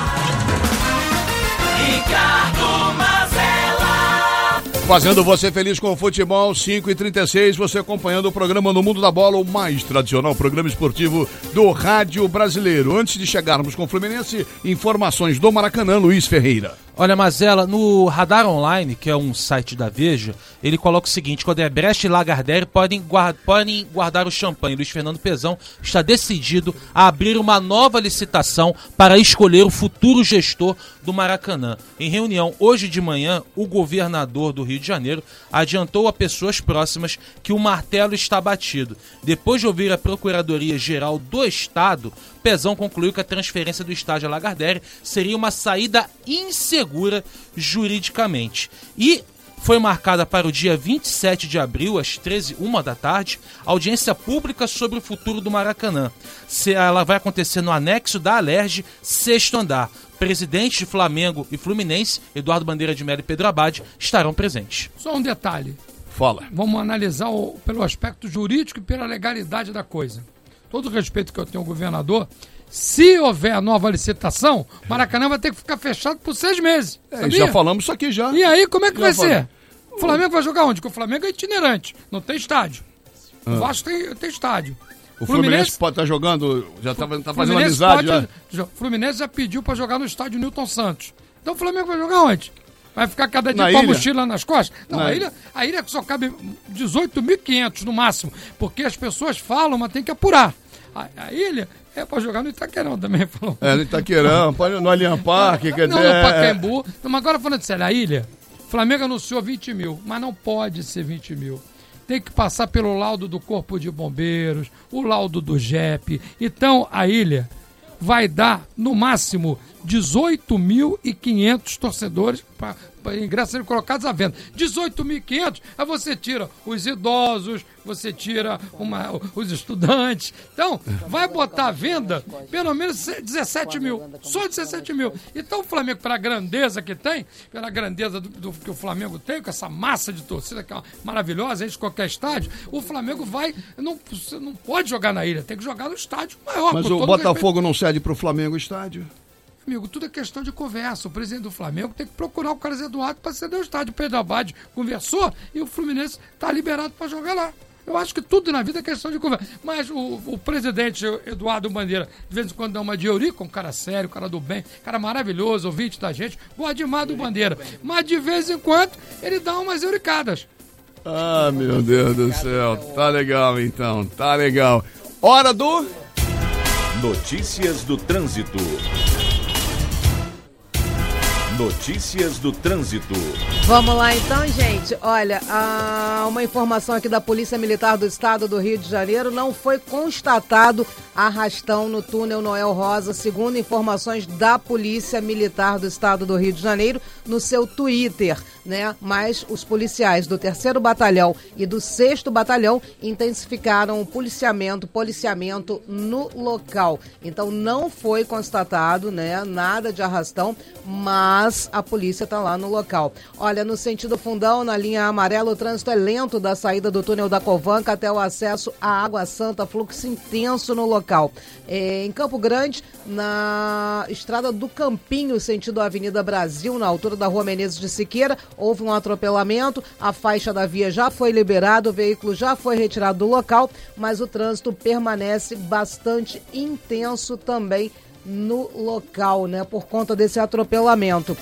Ricardo Mazella.
Fazendo você feliz com o futebol, 5h36, você acompanhando o programa No Mundo da Bola, o mais tradicional programa esportivo do rádio brasileiro. Antes de chegarmos com o Fluminense, informações do Maracanã, Luiz Ferreira.
Olha, Mazella, no Radar Online, que é um site da Veja, ele coloca o seguinte: quando é Brecht e Lagardère podem guardar o champanhe. Luiz Fernando Pezão está decidido a abrir uma nova licitação para escolher o futuro gestor do Maracanã. Em reunião hoje de manhã, o governador do Rio de Janeiro adiantou a pessoas próximas que o martelo está batido. Depois de ouvir a Procuradoria-Geral do Estado, Pezão concluiu que a transferência do estádio a Lagardère seria uma saída insegura juridicamente. E foi marcada para o dia 27 de abril, às 13h01 da tarde, audiência pública sobre o futuro do Maracanã. Ela vai acontecer no anexo da Alerj, 6º andar. Presidentes de Flamengo e Fluminense, Eduardo Bandeira de Mello e Pedro Abad, estarão presentes.
Só um detalhe.
Fala.
Vamos analisar pelo aspecto jurídico e pela legalidade da coisa. Todo o respeito que eu tenho ao governador, se houver nova licitação, Maracanã vai ter que ficar fechado por 6 meses.
Já falamos isso aqui já.
E aí, como é que vai ser? O Flamengo vai jogar onde? Porque o Flamengo é itinerante, não tem estádio. O Vasco tem estádio.
O Fluminense pode estar jogando, já está fazendo amizade.
O Fluminense já pediu para jogar no estádio Newton Santos. Então o Flamengo vai jogar onde? Vai ficar cada dia com a mochila nas costas? Não, a ilha só cabe 18.500 no máximo, porque as pessoas falam, mas tem que apurar. A ilha é para jogar no Itaquerão também. Falou.
No Itaquerão, no Allianz Parque, quer dizer...
Não, no Pacaembu. Mas agora falando de sério, a ilha, Flamengo anunciou 20 mil, mas não pode ser 20 mil. Tem que passar pelo laudo do Corpo de Bombeiros, o laudo do JEP. Então, a Ilha vai dar, no máximo, 18.500 torcedores para ingressos serem colocados à venda. 18.500, aí você tira os idosos, você tira os estudantes. Então, vai botar à venda pelo menos 17 mil. Só 17 mil. Então, o Flamengo, pela grandeza que tem, pela grandeza do que o Flamengo tem, com essa massa de torcida que é maravilhosa, enche qualquer estádio, o Flamengo não pode jogar na Ilha, tem que jogar no estádio maior.
Mas o Botafogo não cede para o Flamengo o estádio?
Amigo, tudo é questão de conversa. O presidente do Flamengo tem que procurar o Carlos Eduardo para ceder o estádio. O Pedro Abad conversou e o Fluminense está liberado para jogar lá. Eu acho que tudo na vida é questão de conversa. Mas o presidente Eduardo Bandeira, de vez em quando dá uma de Eurico, um cara sério, um cara do bem, cara maravilhoso, ouvinte da gente, gosta demais do Bandeira. Mas de vez em quando ele dá umas euricadas.
Ah, meu Deus do céu. Tá legal, então. Tá legal. Hora do...
Notícias do trânsito. Notícias do trânsito.
Vamos lá então, gente. Olha, uma informação aqui da Polícia Militar do Estado do Rio de Janeiro: não foi constatado arrastão no túnel Noel Rosa, segundo informações da Polícia Militar do Estado do Rio de Janeiro no seu Twitter, né? Mas os policiais do 3º Batalhão e do 6º Batalhão intensificaram o policiamento no local. Então não foi constatado, né, nada de arrastão, mas a polícia está lá no local. Olha, no sentido Fundão, na linha amarela, o trânsito é lento da saída do túnel da Covanca até o acesso à Água Santa, fluxo intenso no local. Em Campo Grande, na estrada do Campinho, sentido Avenida Brasil, na altura da Rua Menezes de Siqueira, houve um atropelamento, a faixa da via já foi liberada, o veículo já foi retirado do local, mas o trânsito permanece bastante intenso também no local, né, por conta desse atropelamento.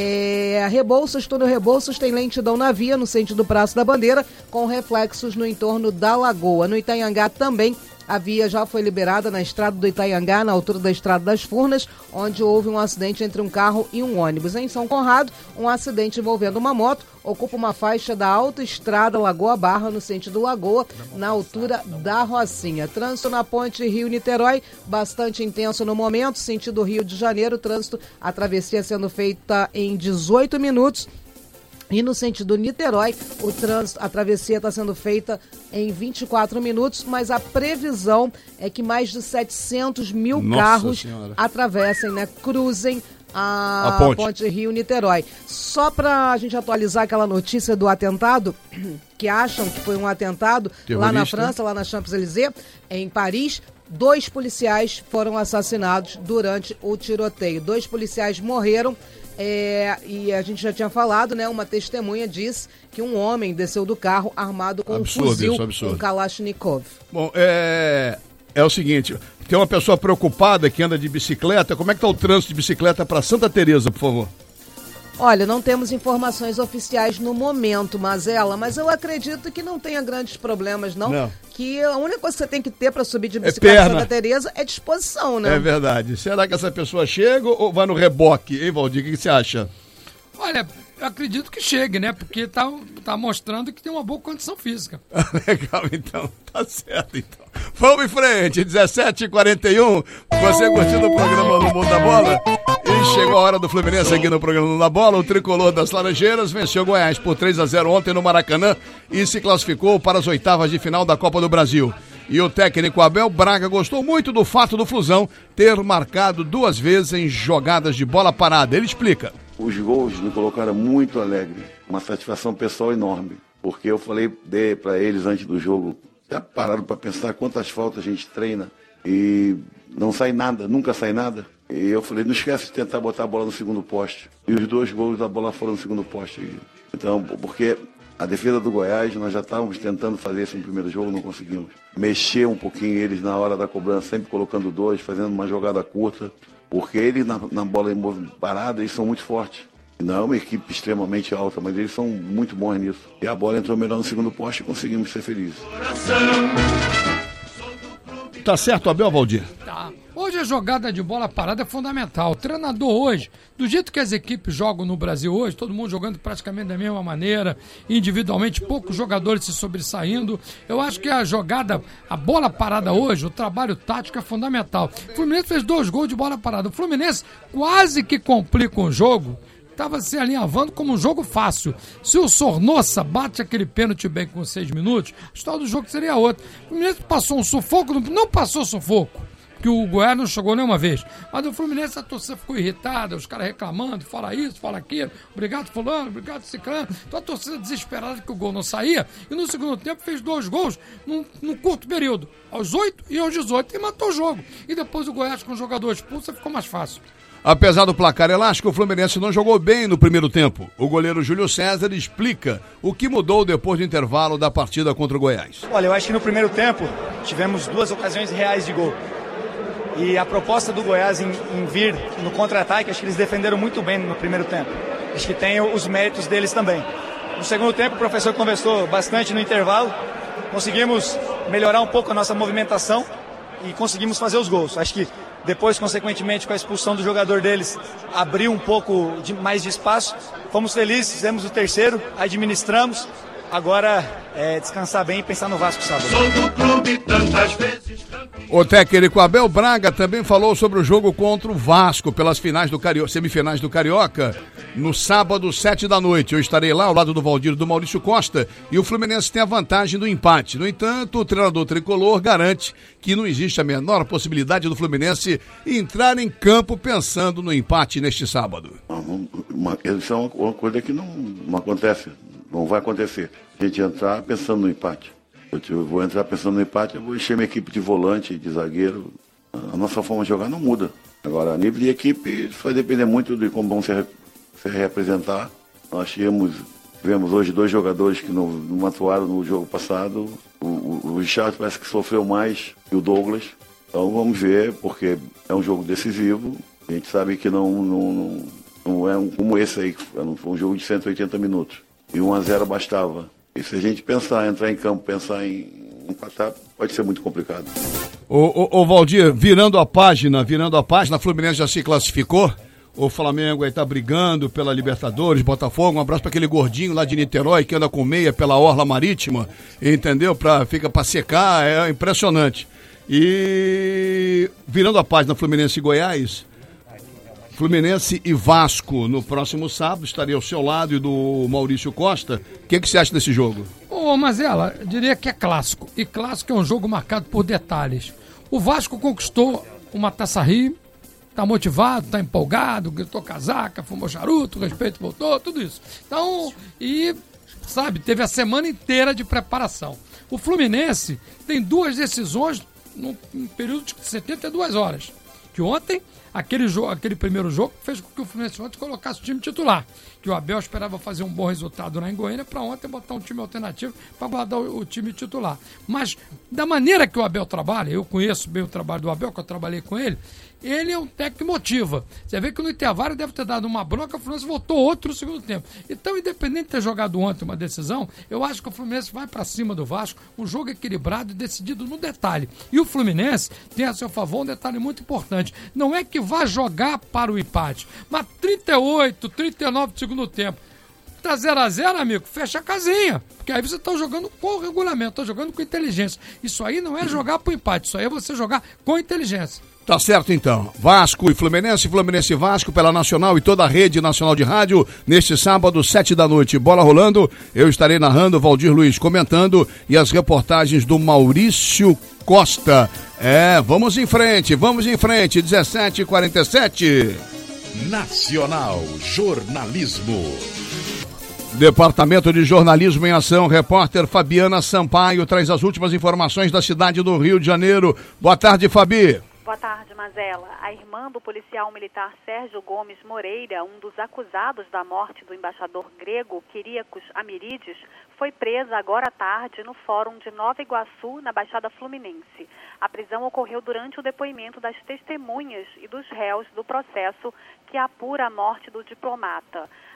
Túnel Rebouças tem lentidão na via no sentido Praça da Bandeira, com reflexos no entorno da Lagoa. No Itanhangá também a via já foi liberada na estrada do Itanhangá, na altura da Estrada das Furnas, onde houve um acidente entre um carro e um ônibus. Em São Conrado, um acidente envolvendo uma moto ocupa uma faixa da autoestrada Lagoa Barra, no sentido Lagoa, na altura da Rocinha. Trânsito na ponte Rio-Niterói, bastante intenso no momento, sentido Rio de Janeiro, trânsito, a travessia sendo feita em 18 minutos. E no sentido Niterói, a travessia está sendo feita em 24 minutos, mas a previsão é que mais de 700 mil carros atravessem, né, cruzem a ponte Rio-Niterói. Só para a gente atualizar aquela notícia do atentado, que acham que foi um atentado lá na França, lá na Champs-Élysées, em Paris, 2 policiais foram assassinados durante o tiroteio. 2 policiais morreram. E a gente já tinha falado, né? Uma testemunha disse que um homem desceu do carro armado com um fuzil, um Kalashnikov.
Bom, é o seguinte, tem uma pessoa preocupada que anda de bicicleta. Como é que está o trânsito de bicicleta para Santa Teresa, por favor?
Olha, não temos informações oficiais no momento, Mazela, mas eu acredito que não tenha grandes problemas, não. Que a única coisa que você tem que ter para subir de bicicleta em Santa Teresa é disposição, né?
É verdade. Será que essa pessoa chega ou vai no reboque, hein, Valdir? O que você acha?
Olha, eu acredito que chegue, né? Porque tá mostrando que tem uma boa condição física.
Legal, então. Tá certo, então. Vamos em frente, 17h41. Você curtindo o programa No Mundo da Bola? E chegou a hora do Fluminense aqui no programa No Mundo da Bola. O tricolor das Laranjeiras venceu Goiás por 3-0 ontem no Maracanã e se classificou para as oitavas de final da Copa do Brasil. E o técnico Abel Braga gostou muito do fato do Flusão ter marcado 2 vezes em jogadas de bola parada. Ele explica.
Os gols me colocaram muito alegre, uma satisfação pessoal enorme, porque eu falei para eles antes do jogo, já pararam para pensar quantas faltas a gente treina e não sai nada, nunca sai nada. E eu falei, não esquece de tentar botar a bola no segundo poste. E os 2 gols da bola foram no segundo poste. Então, porque a defesa do Goiás, nós já estávamos tentando fazer isso no primeiro jogo, não conseguimos. Mexer um pouquinho eles na hora da cobrança, sempre colocando 2, fazendo uma jogada curta. Porque eles na bola parada, eles são muito fortes. Não é uma equipe extremamente alta, mas eles são muito bons nisso. E a bola entrou melhor no segundo poste e conseguimos ser felizes.
Tá certo, Abel, Valdir?
Tá. Hoje Hoje a jogada de bola parada é fundamental. O treinador hoje, do jeito que as equipes jogam no Brasil hoje, todo mundo jogando praticamente da mesma maneira, individualmente, poucos jogadores se sobressaindo. Eu acho que a bola parada hoje, o trabalho tático é fundamental. O Fluminense fez 2 gols de bola parada. O Fluminense quase que complica o jogo. Estava se alinhavando como um jogo fácil. Se o Sornosa bate aquele pênalti bem com 6 minutos, a história do jogo seria outra. O Fluminense passou um sufoco, não passou sufoco, que o Goiás não chegou nenhuma vez. Mas o Fluminense, a torcida ficou irritada, os caras reclamando, fala isso, fala aquilo, obrigado fulano, obrigado ciclano. Então a torcida desesperada que o gol não saía, e no segundo tempo fez 2 gols num curto período, aos 8 e aos 18, e matou o jogo. E depois o Goiás com o jogador expulso ficou mais fácil.
Apesar do placar elástico, o Fluminense não jogou bem no primeiro tempo. O goleiro Júlio César explica o que mudou depois do intervalo da partida contra o Goiás.
Olha, eu acho que no primeiro tempo tivemos 2 ocasiões reais de gol. E a proposta do Goiás em vir no contra-ataque, acho que eles defenderam muito bem no primeiro tempo. Acho que tem os méritos deles também. No segundo tempo, o professor conversou bastante no intervalo. Conseguimos melhorar um pouco a nossa movimentação e conseguimos fazer os gols. Acho que depois, consequentemente, com a expulsão do jogador deles, abriu um pouco mais de espaço. Fomos felizes, fizemos o terceiro, administramos. Agora é descansar bem e pensar no Vasco sábado.
O técnico Abel Braga também falou sobre o jogo contra o Vasco pelas semifinais do Carioca, no sábado, 7 da noite. Eu estarei lá ao lado do Valdir e do Maurício Costa e o Fluminense tem a vantagem do empate. No entanto, o treinador tricolor garante que não existe a menor possibilidade do Fluminense entrar em campo pensando no empate neste sábado.
Isso é uma coisa que não acontece. Não vai acontecer. A gente entrar pensando no empate. Eu vou entrar pensando no empate, eu vou encher minha equipe de volante, de zagueiro. A nossa forma de jogar não muda. Agora, a nível de equipe, isso vai depender muito de como vão se representar. Nós tivemos hoje 2 jogadores que não atuaram no jogo passado. O Richard parece que sofreu mais que o Douglas. Então vamos ver, porque é um jogo decisivo. A gente sabe que não é como esse aí, foi um jogo de 180 minutos. E 1-0 bastava. E se a gente entrar em campo, pensar em empatar, pode ser muito complicado.
Ô Valdir, virando a página, a Fluminense já se classificou? O Flamengo aí tá brigando pela Libertadores, Botafogo, um abraço para aquele gordinho lá de Niterói que anda com meia pela orla marítima, entendeu? Fica para secar, é impressionante. E virando a página, Fluminense e Goiás, Fluminense e Vasco no próximo sábado, estarei ao seu lado e do Maurício Costa. O que você acha desse jogo?
Ô, Mazela, eu diria que é clássico. E clássico é um jogo marcado por detalhes. O Vasco conquistou uma Taça Rio, tá motivado, tá empolgado, gritou casaca, fumou charuto, o respeito voltou, tudo isso. Então, teve a semana inteira de preparação. O Fluminense tem 2 decisões num período de 72 horas. Que ontem, aquele primeiro jogo fez com que o Fluminense ontem colocasse o time titular. Que o Abel esperava fazer um bom resultado lá em Goiânia para ontem botar um time alternativo para guardar o time titular. Mas da maneira que o Abel trabalha, eu conheço bem o trabalho do Abel, que eu trabalhei com ele, ele é um técnico que motiva. Você vê que no intervalo deve ter dado uma bronca, o Fluminense voltou outro no segundo tempo. Então, independente de ter jogado ontem uma decisão, eu acho que o Fluminense vai para cima do Vasco, um jogo equilibrado e decidido no detalhe. E o Fluminense tem a seu favor um detalhe muito importante. Não é que vá jogar para o empate, mas 38, 39 do segundo tempo. Tá 0-0, amigo, fecha a casinha. Porque aí você tá jogando com o regulamento, tá jogando com inteligência. Isso aí não é jogar pro empate, isso aí é você jogar com inteligência.
Tá certo então. Vasco e Fluminense, Fluminense e Vasco pela Nacional e toda a rede nacional de rádio neste sábado, 7 da noite. Bola rolando, eu estarei narrando, Valdir Luiz comentando e as reportagens do Maurício Costa. Vamos em frente, 17h47.
Nacional Jornalismo.
Departamento de Jornalismo em Ação, repórter Fabiana Sampaio traz as últimas informações da cidade do Rio de Janeiro. Boa tarde, Fabi.
Boa tarde, Mazela. A irmã do policial militar Sérgio Gomes Moreira, um dos acusados da morte do embaixador grego Kyriakos Amiridis, foi presa agora à tarde no Fórum de Nova Iguaçu, na Baixada Fluminense. A prisão ocorreu durante o depoimento das testemunhas e dos réus do processo que apura a morte do diplomata.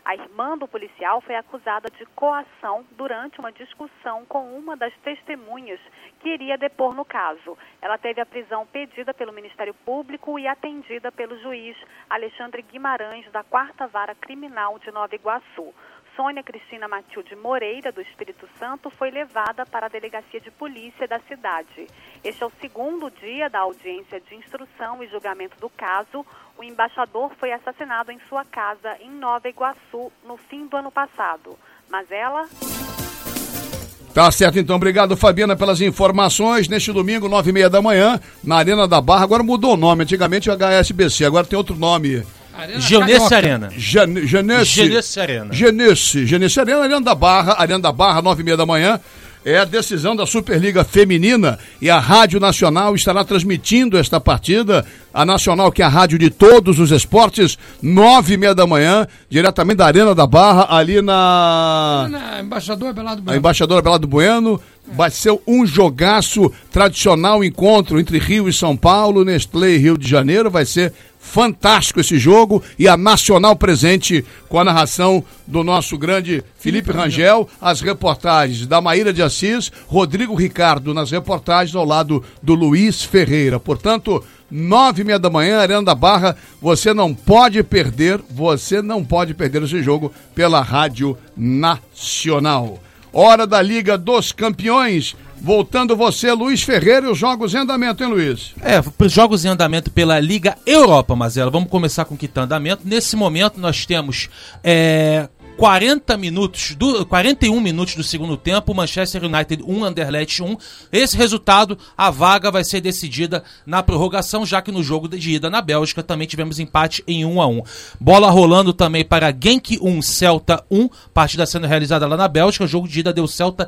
A irmã do policial foi acusada de coação durante uma discussão com uma das testemunhas que iria depor no caso. Ela teve a prisão pedida pelo Ministério Público e atendida pelo juiz Alexandre Guimarães, da 4ª Vara Criminal de Nova Iguaçu. Sônia Cristina Matilde Moreira, do Espírito Santo, foi levada para a Delegacia de Polícia da cidade. Este é o segundo dia da audiência de instrução e julgamento do caso. O embaixador foi assassinado em sua casa em Nova Iguaçu no fim do ano passado. Mazella.
Tá certo, então. Obrigado, Fabiana, pelas informações. Neste domingo, 9h30 da manhã, na Arena da Barra. Agora mudou o nome. Antigamente o HSBC, agora tem outro nome.
Geonesse Arena.
Geonesse Arena. Geonesse Arena, Arena da Barra, 9h30 da manhã. É a decisão da Superliga Feminina e a Rádio Nacional estará transmitindo esta partida. A Nacional, que é a rádio de todos os esportes, 9h30 da manhã, diretamente da Arena da Barra, ali na
Embaixador Abelardo Bueno.
A Embaixador Abelardo Bueno. Vai ser um jogaço, tradicional encontro entre Rio e São Paulo, Nestlé e Rio de Janeiro. Vai ser fantástico esse jogo, e a Nacional presente com a narração do nosso grande Felipe Rangel, as reportagens da Maíra de Assis, Rodrigo Ricardo nas reportagens ao lado do Luiz Ferreira. Portanto, 9h30 da manhã, Arena da Barra, você não pode perder esse jogo pela Rádio Nacional. Hora da Liga dos Campeões. Voltando você, Luiz Ferreira, e os jogos em andamento, hein, Luiz?
Jogos em andamento pela Liga Europa, Mazella. Vamos começar com o que está em andamento. Nesse momento, nós temos 41 minutos do segundo tempo, Manchester United 1, Anderlecht 1. Esse resultado, a vaga vai ser decidida na prorrogação, já que no jogo de ida na Bélgica também tivemos empate em 1-1. Bola rolando também para Genk 1, Celta 1, partida sendo realizada lá na Bélgica. O jogo de ida deu Celta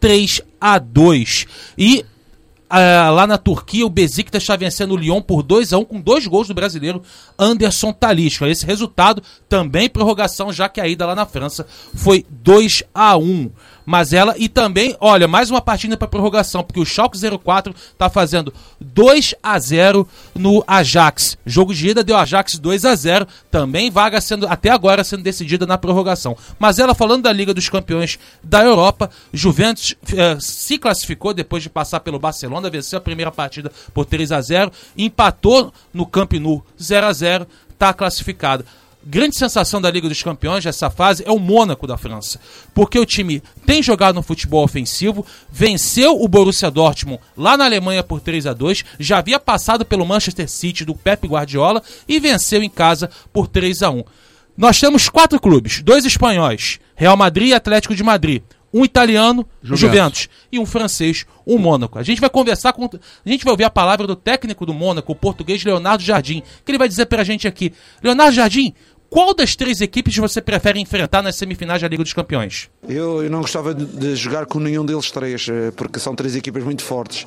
3-2. E lá na Turquia, o Besiktas está vencendo o Lyon por 2-1 com 2 gols do brasileiro Anderson Talisca. Esse resultado também prorrogação, já que a ida lá na França foi 2-1. Mazella, e também, olha, mais uma partida para prorrogação, porque o Schalke 04 está fazendo 2-0 no Ajax. Jogo de ida deu Ajax 2-0, também vaga até agora sendo decidida na prorrogação. Mazella, falando da Liga dos Campeões da Europa, Juventus se classificou depois de passar pelo Barcelona, venceu a primeira partida por 3-0, empatou no Camp Nou 0-0, está classificado. Grande sensação da Liga dos Campeões dessa fase é o Mônaco da França, porque o time tem jogado no futebol ofensivo, venceu o Borussia Dortmund lá na Alemanha por 3-2, já havia passado pelo Manchester City do Pep Guardiola e venceu em casa por 3-1. Nós temos 4 clubes, 2 espanhóis, Real Madrid e Atlético de Madrid, um italiano, Juventus, e um francês, o Mônaco. A gente vai ouvir a palavra do técnico do Mônaco, o português Leonardo Jardim, que ele vai dizer pra gente aqui. Leonardo Jardim, qual das 3 equipes você prefere enfrentar nas semifinais da Liga dos Campeões?
Eu não gostava de jogar com nenhum deles 3, porque são 3 equipas muito fortes.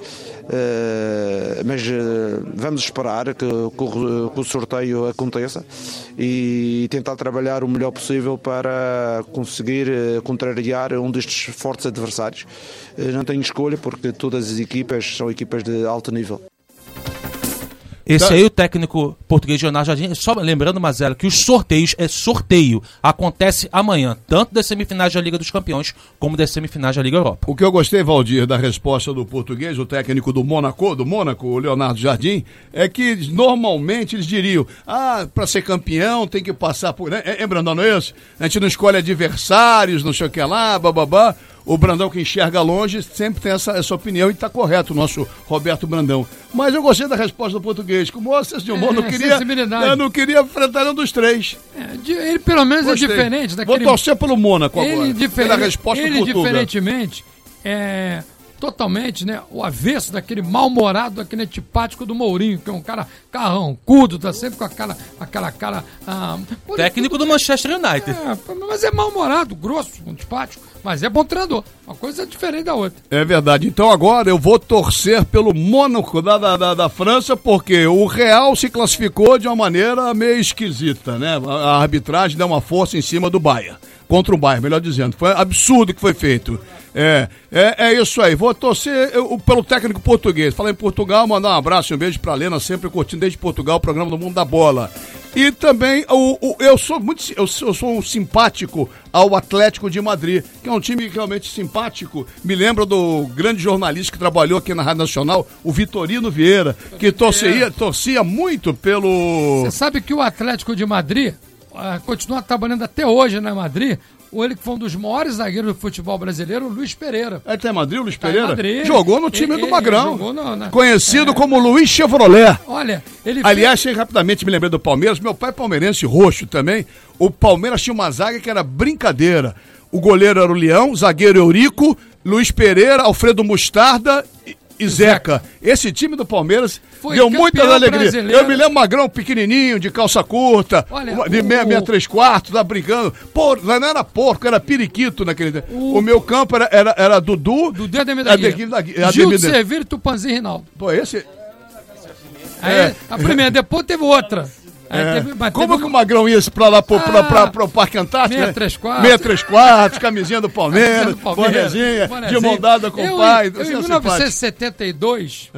Mas vamos esperar que o sorteio aconteça e tentar trabalhar o melhor possível para conseguir contrariar um destes fortes adversários. Não tenho escolha, porque todas as equipas são equipas de alto nível.
Esse aí, o técnico português Leonardo Jardim. Só lembrando, Mazella, que os sorteios sorteio. Acontece amanhã, tanto das semifinais da Liga dos Campeões, como das semifinais da Liga Europa.
O que eu gostei, Valdir, da resposta do português, o técnico do Mônaco, o Leonardo Jardim, é que normalmente eles diriam, para ser campeão tem que passar por... Brandão, não é isso? A gente não escolhe adversários, não sei o que lá, bababá. O Brandão, que enxerga longe, sempre tem essa opinião, e está correto o nosso Roberto Brandão. Mas eu gostei da resposta do português. Como o Silmão não queria enfrentar um dos 3.
Ele pelo menos
gostei.
É diferente daquele...
Vou torcer pelo Mônaco agora. Pela resposta do Portugal.
Diferentemente, totalmente, o avesso daquele mal-humorado, daquele antipático do Mourinho, que é um cara carrancudo, tá sempre com aquela cara...
técnico do Manchester United.
Mas é mal-humorado, grosso, antipático, mas é bom treinador. Uma coisa é diferente da outra.
É verdade. Então agora eu vou torcer pelo Mônaco da França, porque o Real se classificou de uma maneira meio esquisita, né? A arbitragem deu uma força em cima do Bayern. Contra o Bayern, melhor dizendo. Foi absurdo o que foi feito. É isso aí. Vou torcer pelo técnico português. Falar em Portugal, mandar um abraço e um beijo pra Lena, sempre curtindo desde Portugal o programa do Mundo da Bola. E também eu sou um simpático ao Atlético de Madrid, que é um time realmente simpático. Me lembro do grande jornalista que trabalhou aqui na Rádio Nacional, o Vitorino Vieira, que torcia muito pelo...
Você sabe que o Atlético de Madrid continua trabalhando até hoje na Madrid. Ele que foi um dos maiores zagueiros do futebol brasileiro, o Luiz Pereira.
Ele tá em Madrid, o Luiz Pereira?
Madrid.
Jogou no time do Magrão.
Jogou
conhecido como Luiz Chevrolet.
Olha, ele...
Aliás, rapidamente me lembrei do Palmeiras. Meu pai é palmeirense roxo também. O Palmeiras tinha uma zaga que era brincadeira. O goleiro era o Leão, zagueiro Eurico, Luiz Pereira, Alfredo Mostarda e Zeca. Esse time do Palmeiras deu muita alegria. Brasileiro. Eu me lembro Magrão pequenininho, de calça curta, de 6-3/4, lá brincando. Lá não era porco, era periquito naquele tempo. O meu campo era Dudu.
Dudu e Ademir da Guia. Gil de Seveiro e Tupanzinho Rinaldo.
Pô, esse...
Aí, a primeira, depois teve outra.
Como que o Magrão ia pra lá pro Parque Antártico? 6-3/4, camisinha do Palmeiras, bonezinha, de mão dada com o pai.
Em 1972,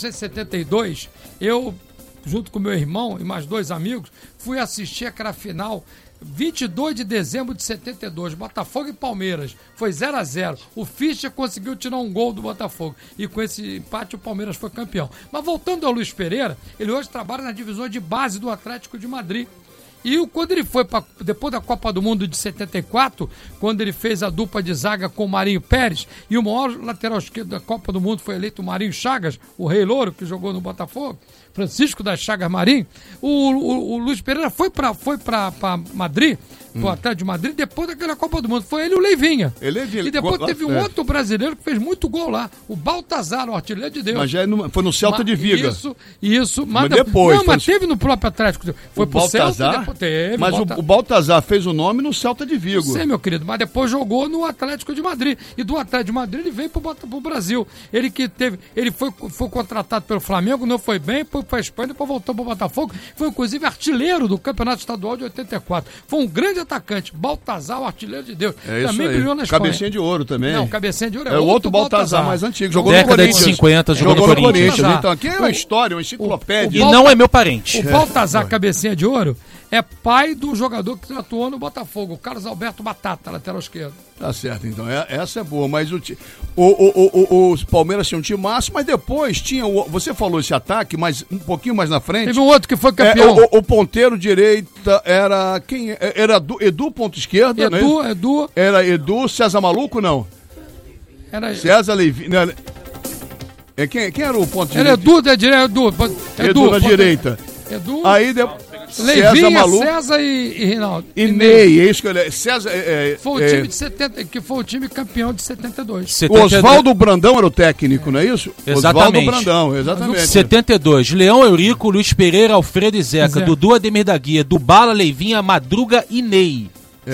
eu, junto com meu irmão e mais 2 amigos, fui assistir aquela final 22 de dezembro de 72, Botafogo e Palmeiras. Foi 0-0. O Fischer conseguiu tirar um gol do Botafogo. E com esse empate o Palmeiras foi campeão. Mas voltando ao Luiz Pereira, ele hoje trabalha na divisão de base do Atlético de Madrid. E quando ele foi depois da Copa do Mundo de 74, quando ele fez a dupla de zaga com o Marinho Pérez, e o maior lateral esquerdo da Copa do Mundo foi eleito o Marinho Chagas, o Rei Louro, que jogou no Botafogo, Francisco das Chagas Marinho, o Luiz Pereira foi para Madrid, pro Atlético de Madrid, depois daquela Copa do Mundo. Foi ele e o Leivinha. E depois teve um outro brasileiro que fez muito gol lá, o Baltazar, o artilheiro de Deus.
Mas já foi no Celta de Viga.
Isso.
Mas depois.
Não, mas teve no próprio Atlético. Foi pro Celta, depois teve.
Mas o Baltazar fez o nome no Celta de Vigo.
Sim, meu querido, mas depois jogou no Atlético de Madrid. E do Atlético de Madrid ele veio pro Brasil. Ele foi contratado pelo Flamengo, não foi bem, foi pra Espanha, depois voltou pro Botafogo. Foi inclusive artilheiro do Campeonato Estadual de 84. Foi um grande atacante. Baltazar, o artilheiro de Deus.
Também brilhou na Espanha. Cabecinha de ouro também.
Não, cabecinha de ouro
é o outro Baltazar mais antigo. Jogou
no Corinthians. Década de 50, jogou no Corinthians.
Então aqui é uma história, uma enciclopédia.
E não é meu parente.
O Baltazar, cabecinha de ouro, é pai do jogador que atuou no Botafogo, o Carlos Alberto Batata, lateral esquerdo.
Tá certo, então. Essa é boa, mas o Palmeiras tinha um time máximo, mas depois tinha. Você falou esse ataque, mas um pouquinho mais na frente.
Teve um outro que foi campeão.
O ponteiro direita era. Quem? Era Edu, ponto esquerda,
Edu.
Era Edu, César Maluco, não?
Era
César Levi. Quem era o ponto
direita? Era Edu da direita.
Edu na direita.
Edu.
Aí
Leivinha, César e Rinaldo.
E Ney, é isso que ele... César...
Foi o time de 70, que foi o time campeão de 72.
O Oswaldo Brandão era o técnico, não é isso?
Exatamente.
Oswaldo Brandão, exatamente.
72. Leão, Eurico, Luiz Pereira, Alfredo e Zeca. Dudu, Ademir da Guia, Dubala, Leivinha, Madruga e Ney.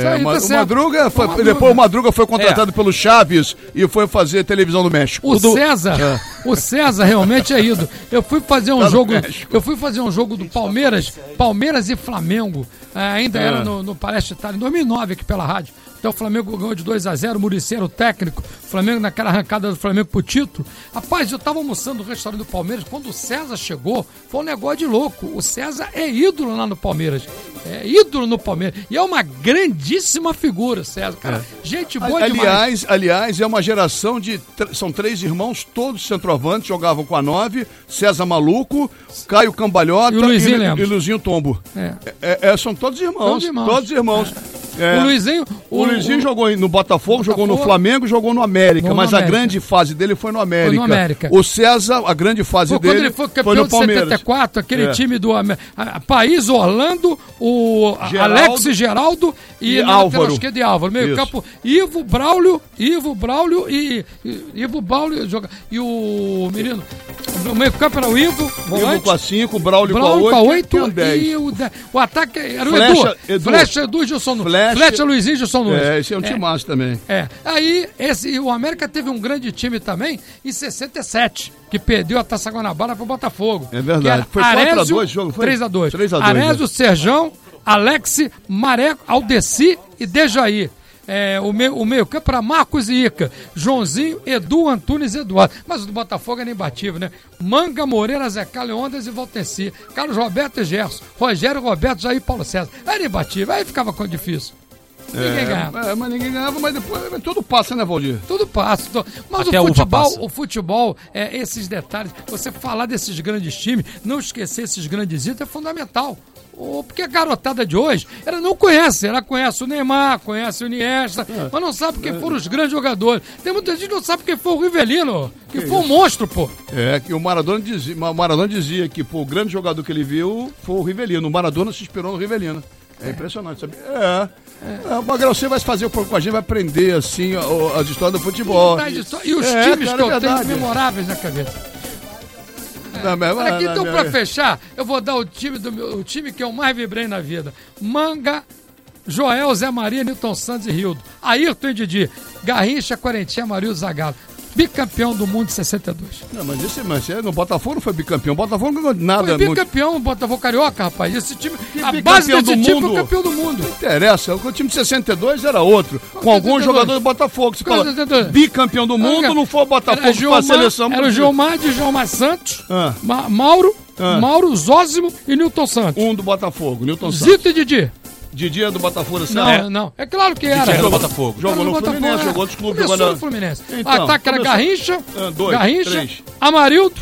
Depois o Madruga foi contratado pelo Chaves e foi fazer televisão do México.
O César realmente é ídolo. Eu fui fazer um jogo do Palmeiras e Flamengo. Ainda era no Palestra Itália, em 2009, aqui pela rádio. Então o Flamengo ganhou de 2-0, o Muricy era o técnico, o Flamengo naquela arrancada do Flamengo pro título. Rapaz, eu tava almoçando no restaurante do Palmeiras, quando o César chegou, foi um negócio de louco. O César é ídolo lá no Palmeiras. É ídolo no Palmeiras. E é uma grandíssima figura, César. Cara, gente boa demais.
Aliás, é uma geração de... São 3 irmãos, todos centroavantes, jogavam com a 9, César Maluco, Caio Cambalhota e Luizinho Tombo. São todos irmãos. Todos irmãos. O Luizinho jogou no Botafogo, jogou no Flamengo, jogou no América, mas a grande fase dele foi no América. O César, a grande fase dele
quando ele foi campeão de 74, aquele time do País, Orlando, o Alex e Geraldo e
Álvaro.
Esquerda e Álvaro. Meio campo, Ivo Braulio e o menino. O meio campo era o Ivo
com a 5, Braulio com a 8
e o ataque era o Edu. Flecha, Edu, Gilson Nunes. Flecha, Luizinho, Gilson Nunes.
Esse é um time massa também.
Aí, o América teve um grande time também em 67, que perdeu a Taça Guanabara pro Botafogo.
É verdade. Foi 4-2 o jogo, foi?
3-2. Arésio, Serjão, Alex, Maré, Aldeci e Dejaí. o meio campo para Marcos e Ica, Joãozinho, Edu, Antunes e Eduardo. Mas o do Botafogo era imbatível, né? Manga, Moreira, Zé Carlos, Ondas e Valtenci, Carlos Roberto e Gerson, Rogério, Roberto, Jair e Paulo César. Era imbatível, aí ficava difícil. Ninguém ganhava.
Mas ninguém ganhava, mas depois tudo passa, né, Valdir?
Tudo passa. Mas
até
o futebol, esses detalhes, você falar desses grandes times, não esquecer esses grandes ídolos é fundamental. Porque a garotada de hoje, ela não conhece. Ela conhece o Neymar, conhece o Iniesta, mas não sabe quem foram os grandes jogadores. Tem muita gente que não sabe quem foi o Rivelino, que foi um monstro, pô.
Que o Maradona dizia que o grande jogador que ele viu foi o Rivelino. O Maradona se inspirou no Rivelino. É impressionante, sabe? Agora você vai fazer com a gente, vai aprender assim as histórias do futebol.
E os times que eu tenho memoráveis na cabeça. Olha aqui, então, pra fechar, eu vou dar o time que eu mais vibrei na vida. Manga, Joel, Zé Maria, Nilton Santos e Rildo. Ayrton e Didi, Garrincha, Quarentinha, Amarildo, Zagallo. Bicampeão do mundo de 62.
Não, mas no Botafogo não foi bicampeão. O Botafogo não ganhou nada.
Foi bicampeão, no Botafogo Carioca, rapaz. Esse time, a base desse time foi campeão do mundo.
Não interessa, o time de 62 era outro. Com alguns jogadores do Botafogo. Você fala, bicampeão do mundo, não foi o Botafogo que foi a seleção.
Era o Gilmar Santos, Mauro, Zózimo e Nilton Santos.
Um do Botafogo, Nilton Santos.
Zito e Didi.
Didi é do Botafogo, assim?
Não. É claro que era.
Didi era do Botafogo.
Jogou no Fluminense, jogou outros clubes.
Começou no Fluminense. Então, ataque era Garrincha, Amarildo,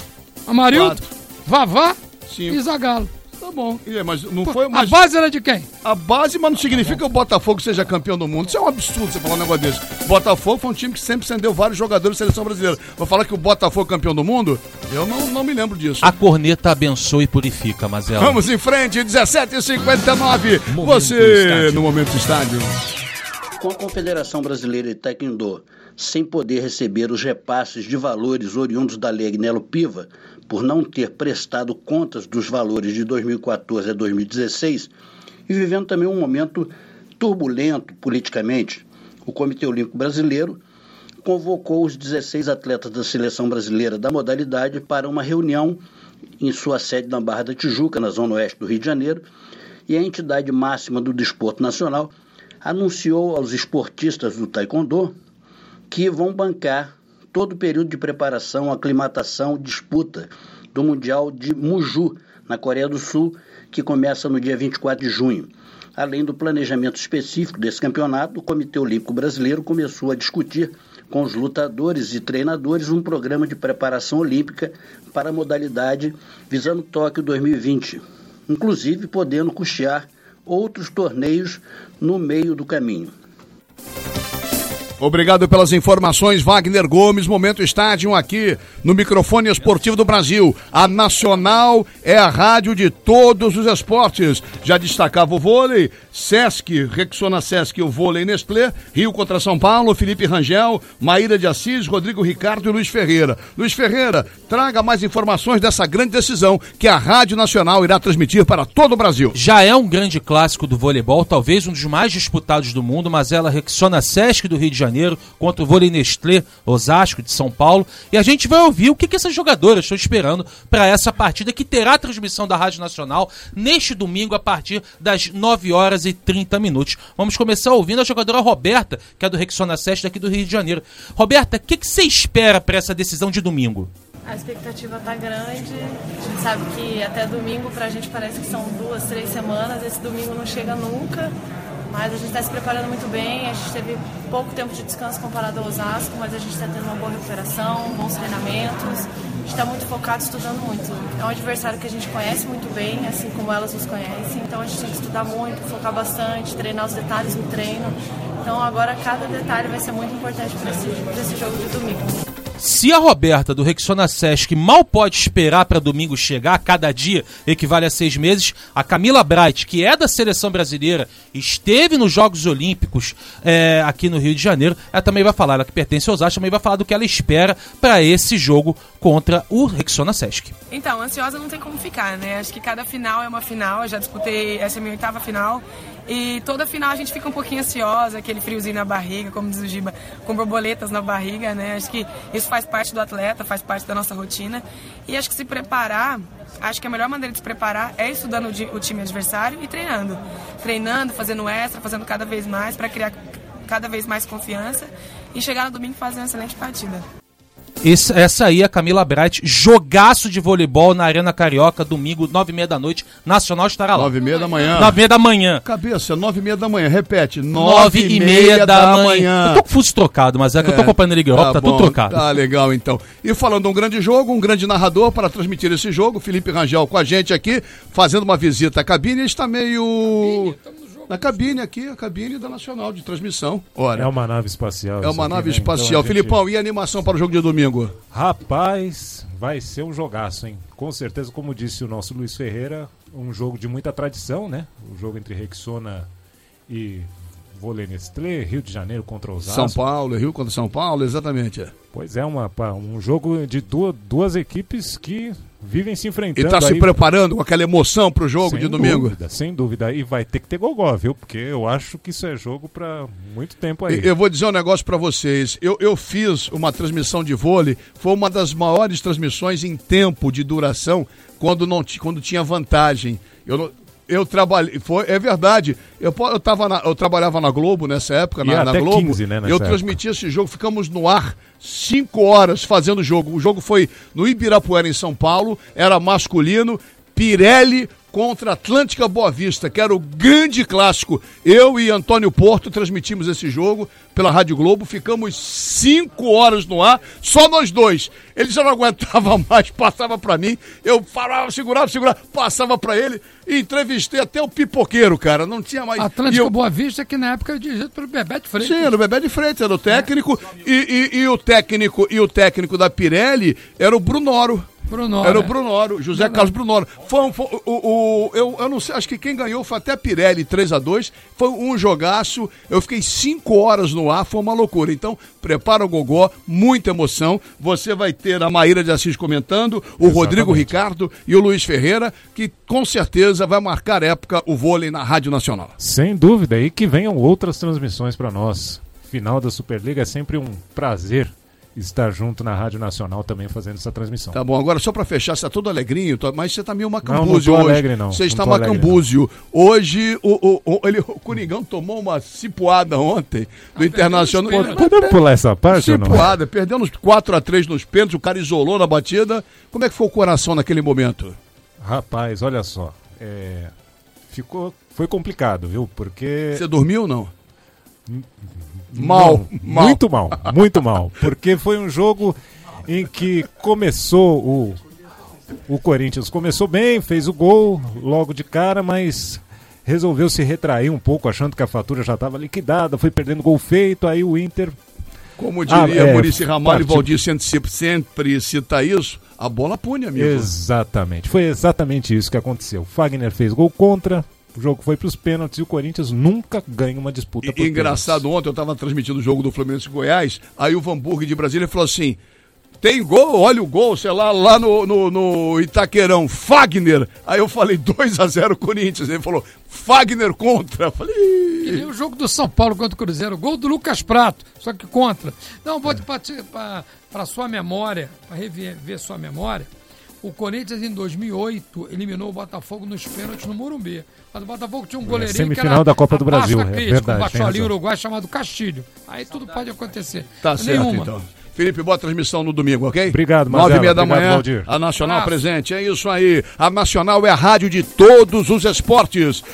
Vavá e Zagallo.
Tá bom. Mas não foi,
a base era de quem?
A base, mas não significa que o Botafogo seja campeão do mundo. Isso é um absurdo você falar um negócio desse. O Botafogo foi um time que sempre acendeu vários jogadores da seleção brasileira. Vou falar que o Botafogo é campeão do mundo? Eu não me lembro disso.
A corneta abençoa e purifica, Mazela.
Vamos em frente, 17h59. Você no Momento Estádio.
Com a Confederação Brasileira de Taekwondo sem poder receber os repasses de valores oriundos da Lei Agnello Piva, por não ter prestado contas dos valores de 2014 a 2016, e vivendo também um momento turbulento politicamente, o Comitê Olímpico Brasileiro convocou os 16 atletas da seleção brasileira da modalidade para uma reunião em sua sede na Barra da Tijuca, na zona oeste do Rio de Janeiro, e a entidade máxima do desporto nacional anunciou aos esportistas do Taekwondo que vão bancar todo o período de preparação, aclimatação, disputa do Mundial de Muju, na Coreia do Sul, que começa no dia 24 de junho. Além do planejamento específico desse campeonato, o Comitê Olímpico Brasileiro começou a discutir com os lutadores e treinadores um programa de preparação olímpica para a modalidade visando Tóquio 2020, inclusive podendo custear outros torneios no meio do caminho.
Obrigado pelas informações, Wagner Gomes. Momento Estádio aqui no microfone esportivo do Brasil. A Nacional é a rádio de todos os esportes. Já destacava o vôlei, Sesc, Rexona Sesc, o vôlei Nestlé, Rio contra São Paulo, Felipe Rangel, Maíra de Assis, Rodrigo Ricardo e Luiz Ferreira. Luiz Ferreira, traga mais informações dessa grande decisão que a Rádio Nacional irá transmitir para todo o Brasil.
Já é um grande clássico do voleibol, talvez um dos mais disputados do mundo, mas ela Rexona Sesc do Rio de Janeiro contra o vôlei Nestlé, Osasco de São Paulo, e a gente vai ouvir o que essas jogadoras estão esperando para essa partida que terá a transmissão da Rádio Nacional neste domingo a partir das 9h30. Vamos começar ouvindo a jogadora Roberta, que é do Rexona Sesc daqui do Rio de Janeiro. Roberta, o que você espera para essa decisão de domingo?
A expectativa tá grande, a gente sabe que até domingo pra gente parece que são 2, 3 semanas, esse domingo não chega nunca. Mas a gente está se preparando muito bem, a gente teve pouco tempo de descanso comparado ao Osasco, mas a gente está tendo uma boa recuperação, bons treinamentos, a gente está muito focado, estudando muito. É um adversário que a gente conhece muito bem, assim como elas nos conhecem, então a gente tem que estudar muito, focar bastante, treinar os detalhes no treino. Então agora cada detalhe vai ser muito importante para esse jogo de domingo.
Se a Roberta do Rexona Sesc mal pode esperar para domingo chegar, cada dia equivale a 6 meses, a Camila Bright, que é da seleção brasileira, esteve nos Jogos Olímpicos aqui no Rio de Janeiro, ela também vai falar, ela que pertence aos Osasco, também vai falar do que ela espera para esse jogo contra o Rexona Sesc.
Então, ansiosa não tem como ficar, né? Acho que cada final é uma final, eu já disputei, essa é a minha 8ª final, e toda final a gente fica um pouquinho ansiosa, aquele friozinho na barriga, como diz o Giba, com borboletas na barriga, né? Acho que isso faz parte do atleta, faz parte da nossa rotina. E acho que se preparar, acho que a melhor maneira de se preparar é estudando o time adversário e treinando. Treinando, fazendo extra, fazendo cada vez mais para criar cada vez mais confiança e chegar no domingo e fazer uma excelente partida.
Essa aí é a Camila Bright, jogaço de voleibol na Arena Carioca, domingo, 9h30 da noite, Nacional estará lá.
9h30 da manhã.
9h30 da manhã.
Cabeça, 9h30 da manhã, repete,
9h30 da manhã. Eu tô com fuso trocado, mas é que eu tô acompanhando a Liga Europa, tá tudo trocado.
Tá legal então. E falando de um grande jogo, um grande narrador para transmitir esse jogo, Felipe Rangel com a gente aqui, fazendo uma visita à cabine, está meio... Na cabine aqui, a cabine da Nacional de transmissão. Ora.
É uma nave espacial.
É uma nave espacial. Então, Filipão, e a animação para o jogo de domingo?
Rapaz, vai ser um jogaço, hein? Com certeza, como disse o nosso Luiz Ferreira, um jogo de muita tradição, né? O jogo entre Rexona e Vôlei Nestlé, Rio de Janeiro contra Osasco.
São Paulo, Rio contra São Paulo, exatamente.
Pois é, um jogo de duas equipes que vivem se enfrentando.
E está se preparando com aquela emoção para o jogo de domingo?
Sem dúvida. E vai ter que ter gogó, viu? Porque eu acho que isso é jogo para muito tempo aí.
Eu vou dizer um negócio para vocês. Eu fiz uma transmissão de vôlei, foi uma das maiores transmissões em tempo de duração quando tinha vantagem. Eu trabalhei, é verdade, eu trabalhava na Globo nessa época, na Globo,
15, né,
eu transmitia esse jogo, ficamos no ar 5 horas fazendo o jogo. O jogo foi no Ibirapuera, em São Paulo, era masculino, Pirelli contra Atlântica Boa Vista, que era o grande clássico. Eu e Antônio Porto transmitimos esse jogo pela Rádio Globo, ficamos 5 horas no ar, só nós dois. Ele já não aguentava mais, passava pra mim, eu falava, segurava, passava pra ele, e entrevistei até o pipoqueiro, cara, não tinha mais...
Atlântica Boa Vista, que na época era dirigido pelo Bebé de Freitas.
Sim, era o Bebé de Freitas, era o técnico, e o técnico da Pirelli era o Brunoro. Era o Brunoro, José Carlos Brunoro. Eu não sei, acho que quem ganhou foi até a Pirelli, 3-2. Foi um jogaço. Eu fiquei 5 horas no ar, foi uma loucura. Então, prepara o gogó, muita emoção. Você vai ter a Maíra de Assis comentando, o
Exatamente.
Rodrigo Ricardo e o Luiz Ferreira, que com certeza vai marcar época o vôlei na Rádio Nacional.
Sem dúvida, e que venham outras transmissões para nós. Final da Superliga é sempre um prazer estar junto na Rádio Nacional também fazendo essa transmissão.
Tá bom, agora só pra fechar, você tá todo alegrinho, mas você tá meio macambúzio
não
hoje.
Alegre, não.
Você está
não
macambúzio. Hoje, o Coringão tomou uma cipuada ontem do Internacional.
Podemos pular essa parte ou não?
Cipuada, perdeu nos 4-3 nos pênaltis, o cara isolou na batida. Como é que foi o coração naquele momento?
Rapaz, olha só, foi complicado, viu? Porque...
Você dormiu ou não?
Mal. Muito mal. Porque foi um jogo em que começou o Corinthians começou bem, fez o gol logo de cara, mas resolveu se retrair um pouco, achando que a fatura já estava liquidada, foi perdendo gol feito, aí o Inter...
Como diria Muricy Ramalho e Valdir sempre cita isso, a bola pune, amigo.
Exatamente, foi exatamente isso que aconteceu. Fagner fez gol contra... O jogo foi para os pênaltis e o Corinthians nunca ganha uma disputa por
engraçado, ontem eu estava transmitindo o jogo do Fluminense e Goiás, aí o Van Burg de Brasília falou assim, tem gol, olha o gol, sei lá no Itaquerão, Fagner. Aí eu falei 2-0 Corinthians, ele falou, Fagner contra. Eu falei...
E nem o jogo do São Paulo contra o Cruzeiro, gol do Lucas Prato, só que contra. Não, vou para sua memória, para rever sua memória, o Corinthians, em 2008, eliminou o Botafogo nos pênaltis no Morumbi. Mas o Botafogo tinha um goleirinho
semifinal
que era
da Copa do Brasil,
verdade. Um baixolinho uruguai chamado Castilho. Aí tudo pode acontecer.
Tá certo, então. Felipe, boa transmissão no domingo, ok?
Obrigado, Marcelo.
9h30 da manhã,
Valdir.
a Nacional presente. É isso aí. A Nacional é a rádio de todos os esportes.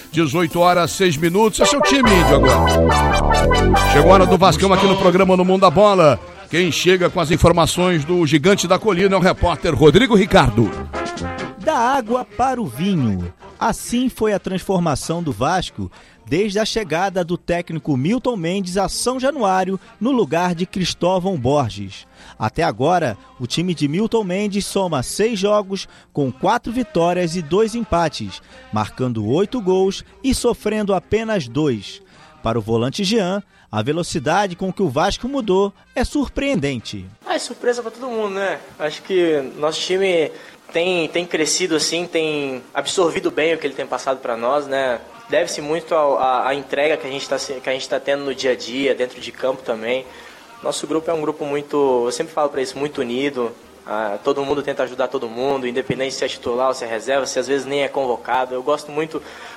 18h06. Esse é o time índio agora. Chegou a hora do Vascão aqui no programa No Mundo da Bola. Quem chega com as informações do Gigante da Colina é o repórter Rodrigo Ricardo.
Da água para o vinho. Assim foi a transformação do Vasco desde a chegada do técnico Milton Mendes a São Januário no lugar de Cristóvão Borges. Até agora, o time de Milton Mendes soma 6 jogos com 4 vitórias e 2 empates, marcando 8 gols e sofrendo apenas 2. Para o volante Jean, a velocidade com que o Vasco mudou é surpreendente.
É surpresa para todo mundo, né? Acho que nosso time tem crescido assim, tem absorvido bem o que ele tem passado para nós, né? Deve-se muito à entrega que a gente está tendo no dia a dia, dentro de campo também. Nosso grupo é um grupo muito, eu sempre falo para isso, muito unido. Todo mundo tenta ajudar todo mundo, independente se é titular ou se é reserva, se às vezes nem é convocado. Eu gosto muito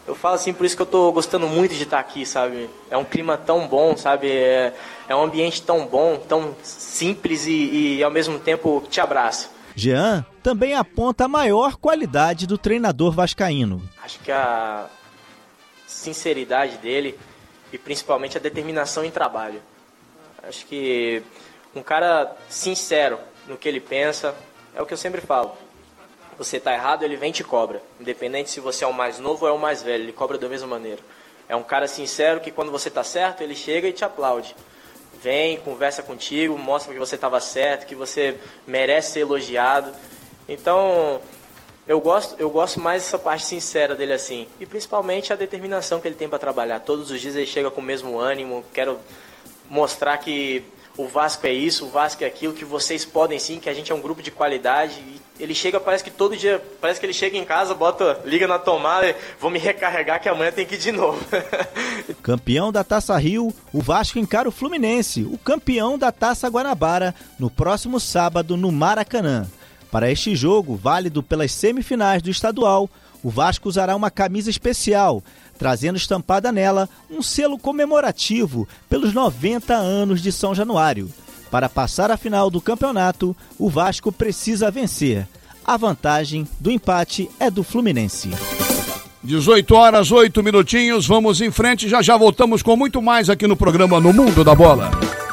Eu falo assim, por isso que eu tô gostando muito de estar aqui, sabe? É um clima tão bom, sabe? É um ambiente tão bom, tão simples e ao mesmo tempo te abraça.
Jean também aponta a maior qualidade do treinador vascaíno.
Acho que a sinceridade dele e principalmente a determinação em trabalho. Acho que um cara sincero no que ele pensa, é o que eu sempre falo. Você tá errado, ele vem e te cobra. Independente se você é o mais novo ou é o mais velho, ele cobra da mesma maneira. É um cara sincero que quando você tá certo, ele chega e te aplaude. Vem, conversa contigo, mostra que você estava certo, que você merece ser elogiado. Então, eu gosto mais dessa parte sincera dele assim. E principalmente a determinação que ele tem para trabalhar. Todos os dias ele chega com o mesmo ânimo. Quero mostrar que o Vasco é isso, o Vasco é aquilo, que vocês podem sim, que a gente é um grupo de qualidade. E ele chega, parece que todo dia, parece que ele chega em casa, liga na tomada, vou me recarregar que amanhã tem que ir de novo.
Campeão da Taça Rio, o Vasco encara o Fluminense, o campeão da Taça Guanabara, no próximo sábado no Maracanã. Para este jogo, válido pelas semifinais do estadual, o Vasco usará uma camisa especial, trazendo estampada nela um selo comemorativo pelos 90 anos de São Januário. Para passar a final do campeonato, o Vasco precisa vencer. A vantagem do empate é do Fluminense.
18 horas, 8 minutinhos, vamos em frente, já voltamos com muito mais aqui no programa No Mundo da Bola.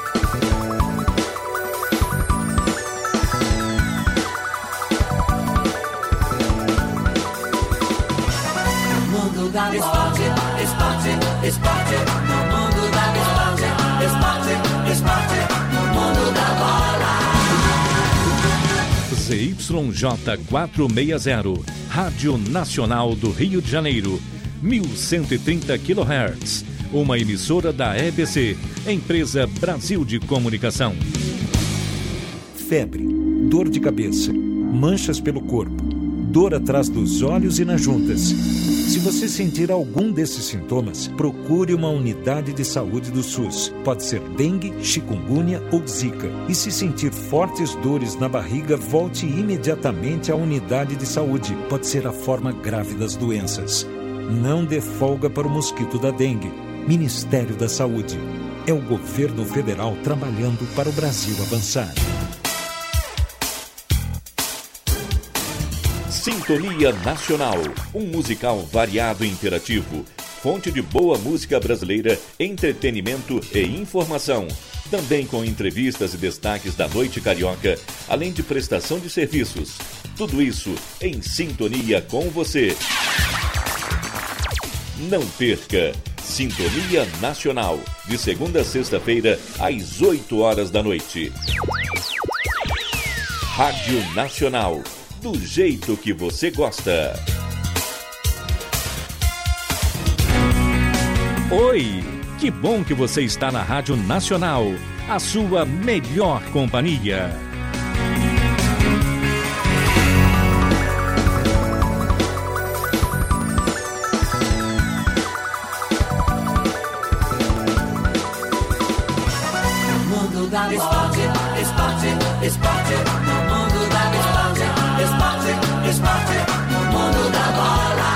Esporte, esporte, no mundo da bola. Esporte, no mundo da bola.
ZYJ 460, Rádio Nacional do Rio de Janeiro, 1130 kHz. Uma emissora da EBC, Empresa Brasil de Comunicação.
Febre, dor de cabeça, manchas pelo corpo, dor atrás dos olhos e nas juntas. Se você sentir algum desses sintomas, procure uma unidade de saúde do SUS. Pode ser dengue, chikungunya ou zika. E se sentir fortes dores na barriga, volte imediatamente à unidade de saúde. Pode ser a forma grave das doenças. Não dê folga para o mosquito da dengue. Ministério da Saúde. É o governo federal trabalhando para o Brasil avançar.
Sintonia Nacional, um musical variado e interativo, fonte de boa música brasileira, entretenimento e informação. Também com entrevistas e destaques da noite carioca, além de prestação de serviços. Tudo isso em sintonia com você. Não perca! Sintonia Nacional, de segunda a sexta-feira, às 8 horas da noite. Rádio Nacional, do jeito que você gosta.
Oi, que bom que você está na Rádio Nacional, a sua melhor companhia.
Esporte, no mundo da bola. Esporte, no mundo da bola.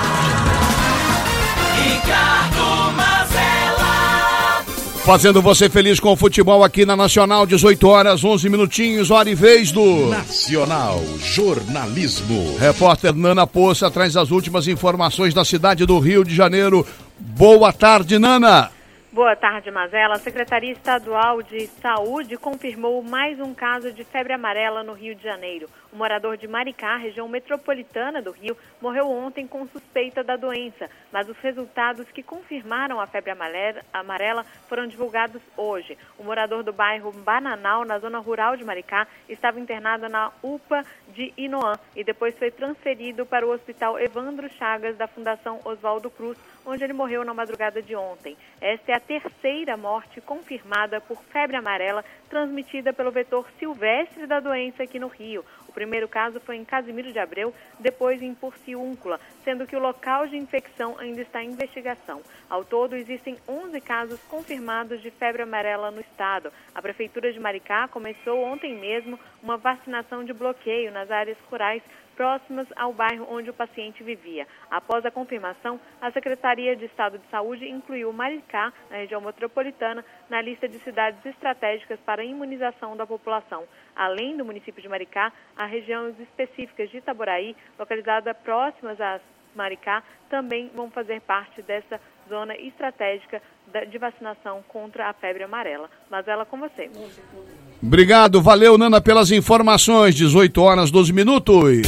Ricardo Mazella.
Fazendo você feliz com o futebol aqui na Nacional, 18 horas, 11 minutinhos, hora e vez do...
Nacional Jornalismo.
Repórter Nana Poça traz as últimas informações da cidade do Rio de Janeiro. Boa tarde, Nana.
Boa tarde, Mazella. A Secretaria Estadual de Saúde confirmou mais um caso de febre amarela no Rio de Janeiro. Um morador de Maricá, região metropolitana do Rio, morreu ontem com suspeita da doença, mas os resultados que confirmaram a febre amarela foram divulgados hoje. O morador do bairro Bananal, na zona rural de Maricá, estava internado na UPA de Inoã e depois foi transferido para o Hospital Evandro Chagas da Fundação Oswaldo Cruz, onde ele morreu na madrugada de ontem. Esta é a terceira morte confirmada por febre amarela transmitida pelo vetor silvestre da doença aqui no Rio. O primeiro caso foi em Casimiro de Abreu, depois em Porciúncula, sendo que o local de infecção ainda está em investigação. Ao todo, existem 11 casos confirmados de febre amarela no estado. A Prefeitura de Maricá começou ontem mesmo uma vacinação de bloqueio nas áreas rurais próximas ao bairro onde o paciente vivia. Após a confirmação, a Secretaria de Estado de Saúde incluiu Maricá, na região metropolitana, na lista de cidades estratégicas para a imunização da população. Além do município de Maricá, há regiões específicas de Itaboraí, localizadas próximas a Maricá, também vão fazer parte dessa zona estratégica de vacinação contra a febre amarela. Mas ela com você.
Obrigado, valeu, Nana, pelas informações. 18 horas, 12 minutos.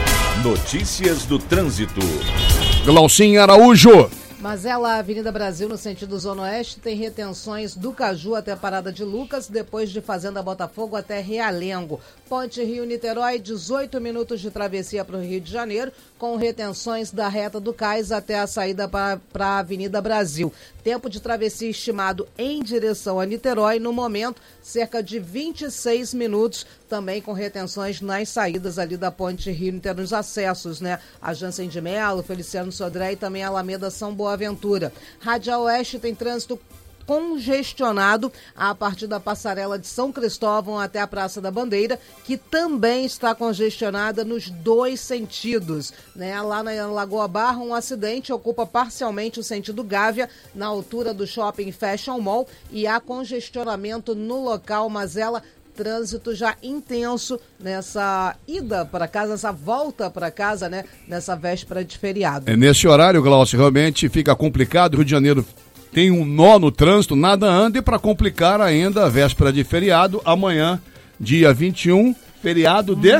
Notícias do trânsito.
Glaucinho Araújo.
Mazela, Avenida Brasil, no sentido Zona Oeste, tem retenções do Caju até a Parada de Lucas, depois de Fazenda Botafogo até Realengo. Ponte Rio-Niterói, 18 minutos de travessia para o Rio de Janeiro, com retenções da reta do Cais até a saída para a Avenida Brasil. Tempo de travessia estimado em direção a Niterói, no momento, cerca de 26 minutos, também com retenções nas saídas ali da Ponte Rio-Niterói, nos acessos, né? A Jansen de Melo, Feliciano Sodré e também a Alameda São Boaventura. Radial Oeste tem trânsito congestionado a partir da passarela de São Cristóvão até a Praça da Bandeira, que também está congestionada nos dois sentidos, né? Lá na Lagoa Barra, um acidente ocupa parcialmente o sentido Gávea, na altura do Shopping Fashion Mall, e há congestionamento no local, Mazela. Trânsito já intenso nessa ida para casa, essa volta para casa, né? Nessa véspera de feriado.
Nesse horário, Glaucio, realmente fica complicado. O Rio de Janeiro tem um nó no trânsito, nada anda, e para complicar ainda a véspera de feriado, amanhã, dia 21, feriado de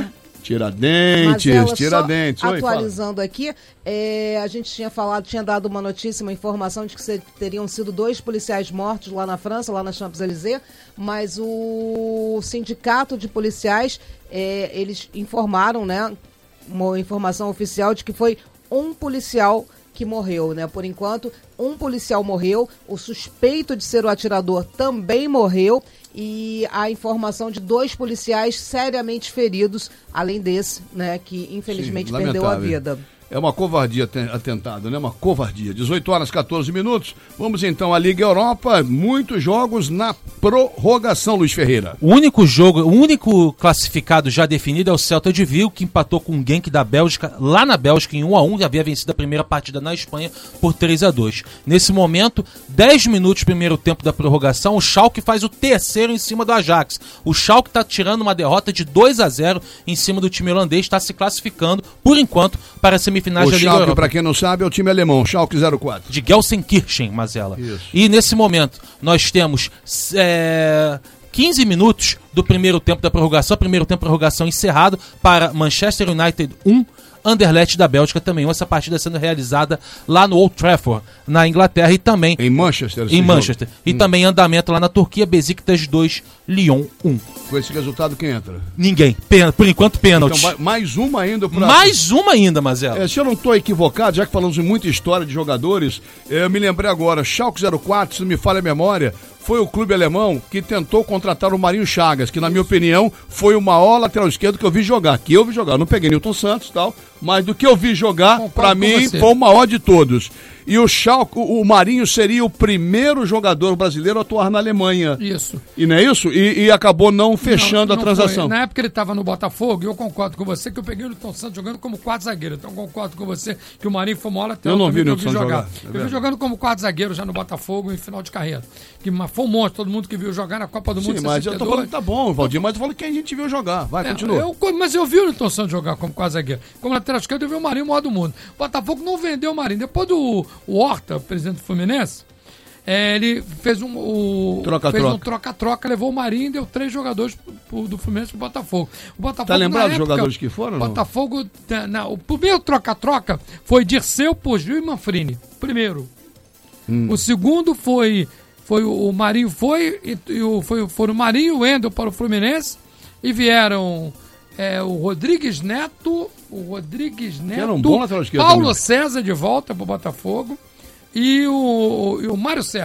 Tiradentes. Tiradentes.
Oi, atualizando aqui, a gente tinha dado uma notícia, uma informação de que teriam sido 2 policiais mortos lá na França, lá na Champs-Élysées, mas o sindicato de policiais, eles informaram, né, uma informação oficial de que foi um policial que morreu, né? Por enquanto, um policial morreu, o suspeito de ser o atirador também morreu, e a informação de 2 policiais seriamente feridos, além desse, né, que infelizmente perdeu a vida.
É uma covardia atentado, né? Uma covardia. 18 horas, 14 minutos. Vamos então à Liga Europa. Muitos jogos na prorrogação, Luiz Ferreira.
O único classificado já definido é o Celta de Vigo, que empatou com o Genk da Bélgica, lá na Bélgica, em 1-1. Havia vencido a primeira partida na Espanha por 3-2. Nesse momento, 10 minutos primeiro tempo da prorrogação, o Schalke faz o terceiro em cima do Ajax. O Schalke está tirando uma derrota de 2-0 em cima do time holandês, está se classificando, por enquanto, para a semifinais da Liga Europa.
Para quem não sabe, é o time alemão, Schalke 04.
De Gelsenkirchen, Mazela.
Isso.
E nesse momento, nós temos 15 minutos do primeiro tempo da prorrogação, prorrogação encerrado para Manchester United 1, Anderlecht da Bélgica também. Essa partida sendo realizada lá no Old Trafford, na Inglaterra, e também
em Manchester.
E também em andamento lá na Turquia, Besiktas 2, Lyon 1.
Com esse resultado, quem entra?
Ninguém. Por enquanto, pênalti.
Então, mais uma ainda.
Mais uma ainda, Mazela.
Se eu não estou equivocado, já que falamos de muita história de jogadores, eu me lembrei agora, Schalke 04, se não me falha a memória, foi o clube alemão que tentou contratar o Marinho Chagas, que na minha opinião foi o maior lateral esquerdo que eu vi jogar. Eu não peguei Newton Santos e tal, mas do que eu vi jogar, para mim, foi o maior de todos. E o Schalke, o Marinho seria o primeiro jogador brasileiro a atuar na Alemanha.
Isso.
E não é isso? E acabou não fechando a transação.
Na época ele estava no Botafogo, e eu concordo com você que eu peguei o Newton Santos jogando como quarto zagueiro. Então eu concordo com você que o Marinho foi o maior lateral.
Eu não vi o Newton Santos jogar.
Eu vi jogando como quarto zagueiro já no Botafogo em final de carreira. Que foi um monstro, todo mundo que viu jogar na Copa do Mundo.
Sim, mas eu tô falando, tá bom, Valdir, mas eu falo que a gente viu jogar. Vai, continua.
Mas eu vi o Newton Santos jogar como quarto zagueiro. Como lateral esquerdo, eu vi o Marinho o maior do mundo. O Botafogo não vendeu o Marinho. Depois do Horta, presidente do Fluminense, ele fez um troca-troca, levou o Marinho e deu 3 jogadores do Fluminense pro Botafogo. O Botafogo,
tá lembrado dos jogadores que foram?
O Botafogo, o primeiro troca-troca foi Dirceu, Pogil e Manfrini. Primeiro. O segundo foi o Marinho, foram o Marinho e o Wendel para o Fluminense, e vieram o Rodrigues Neto,
era um bom lateral esquerdo,
Paulo César de volta para o Botafogo, e o Mário Sérgio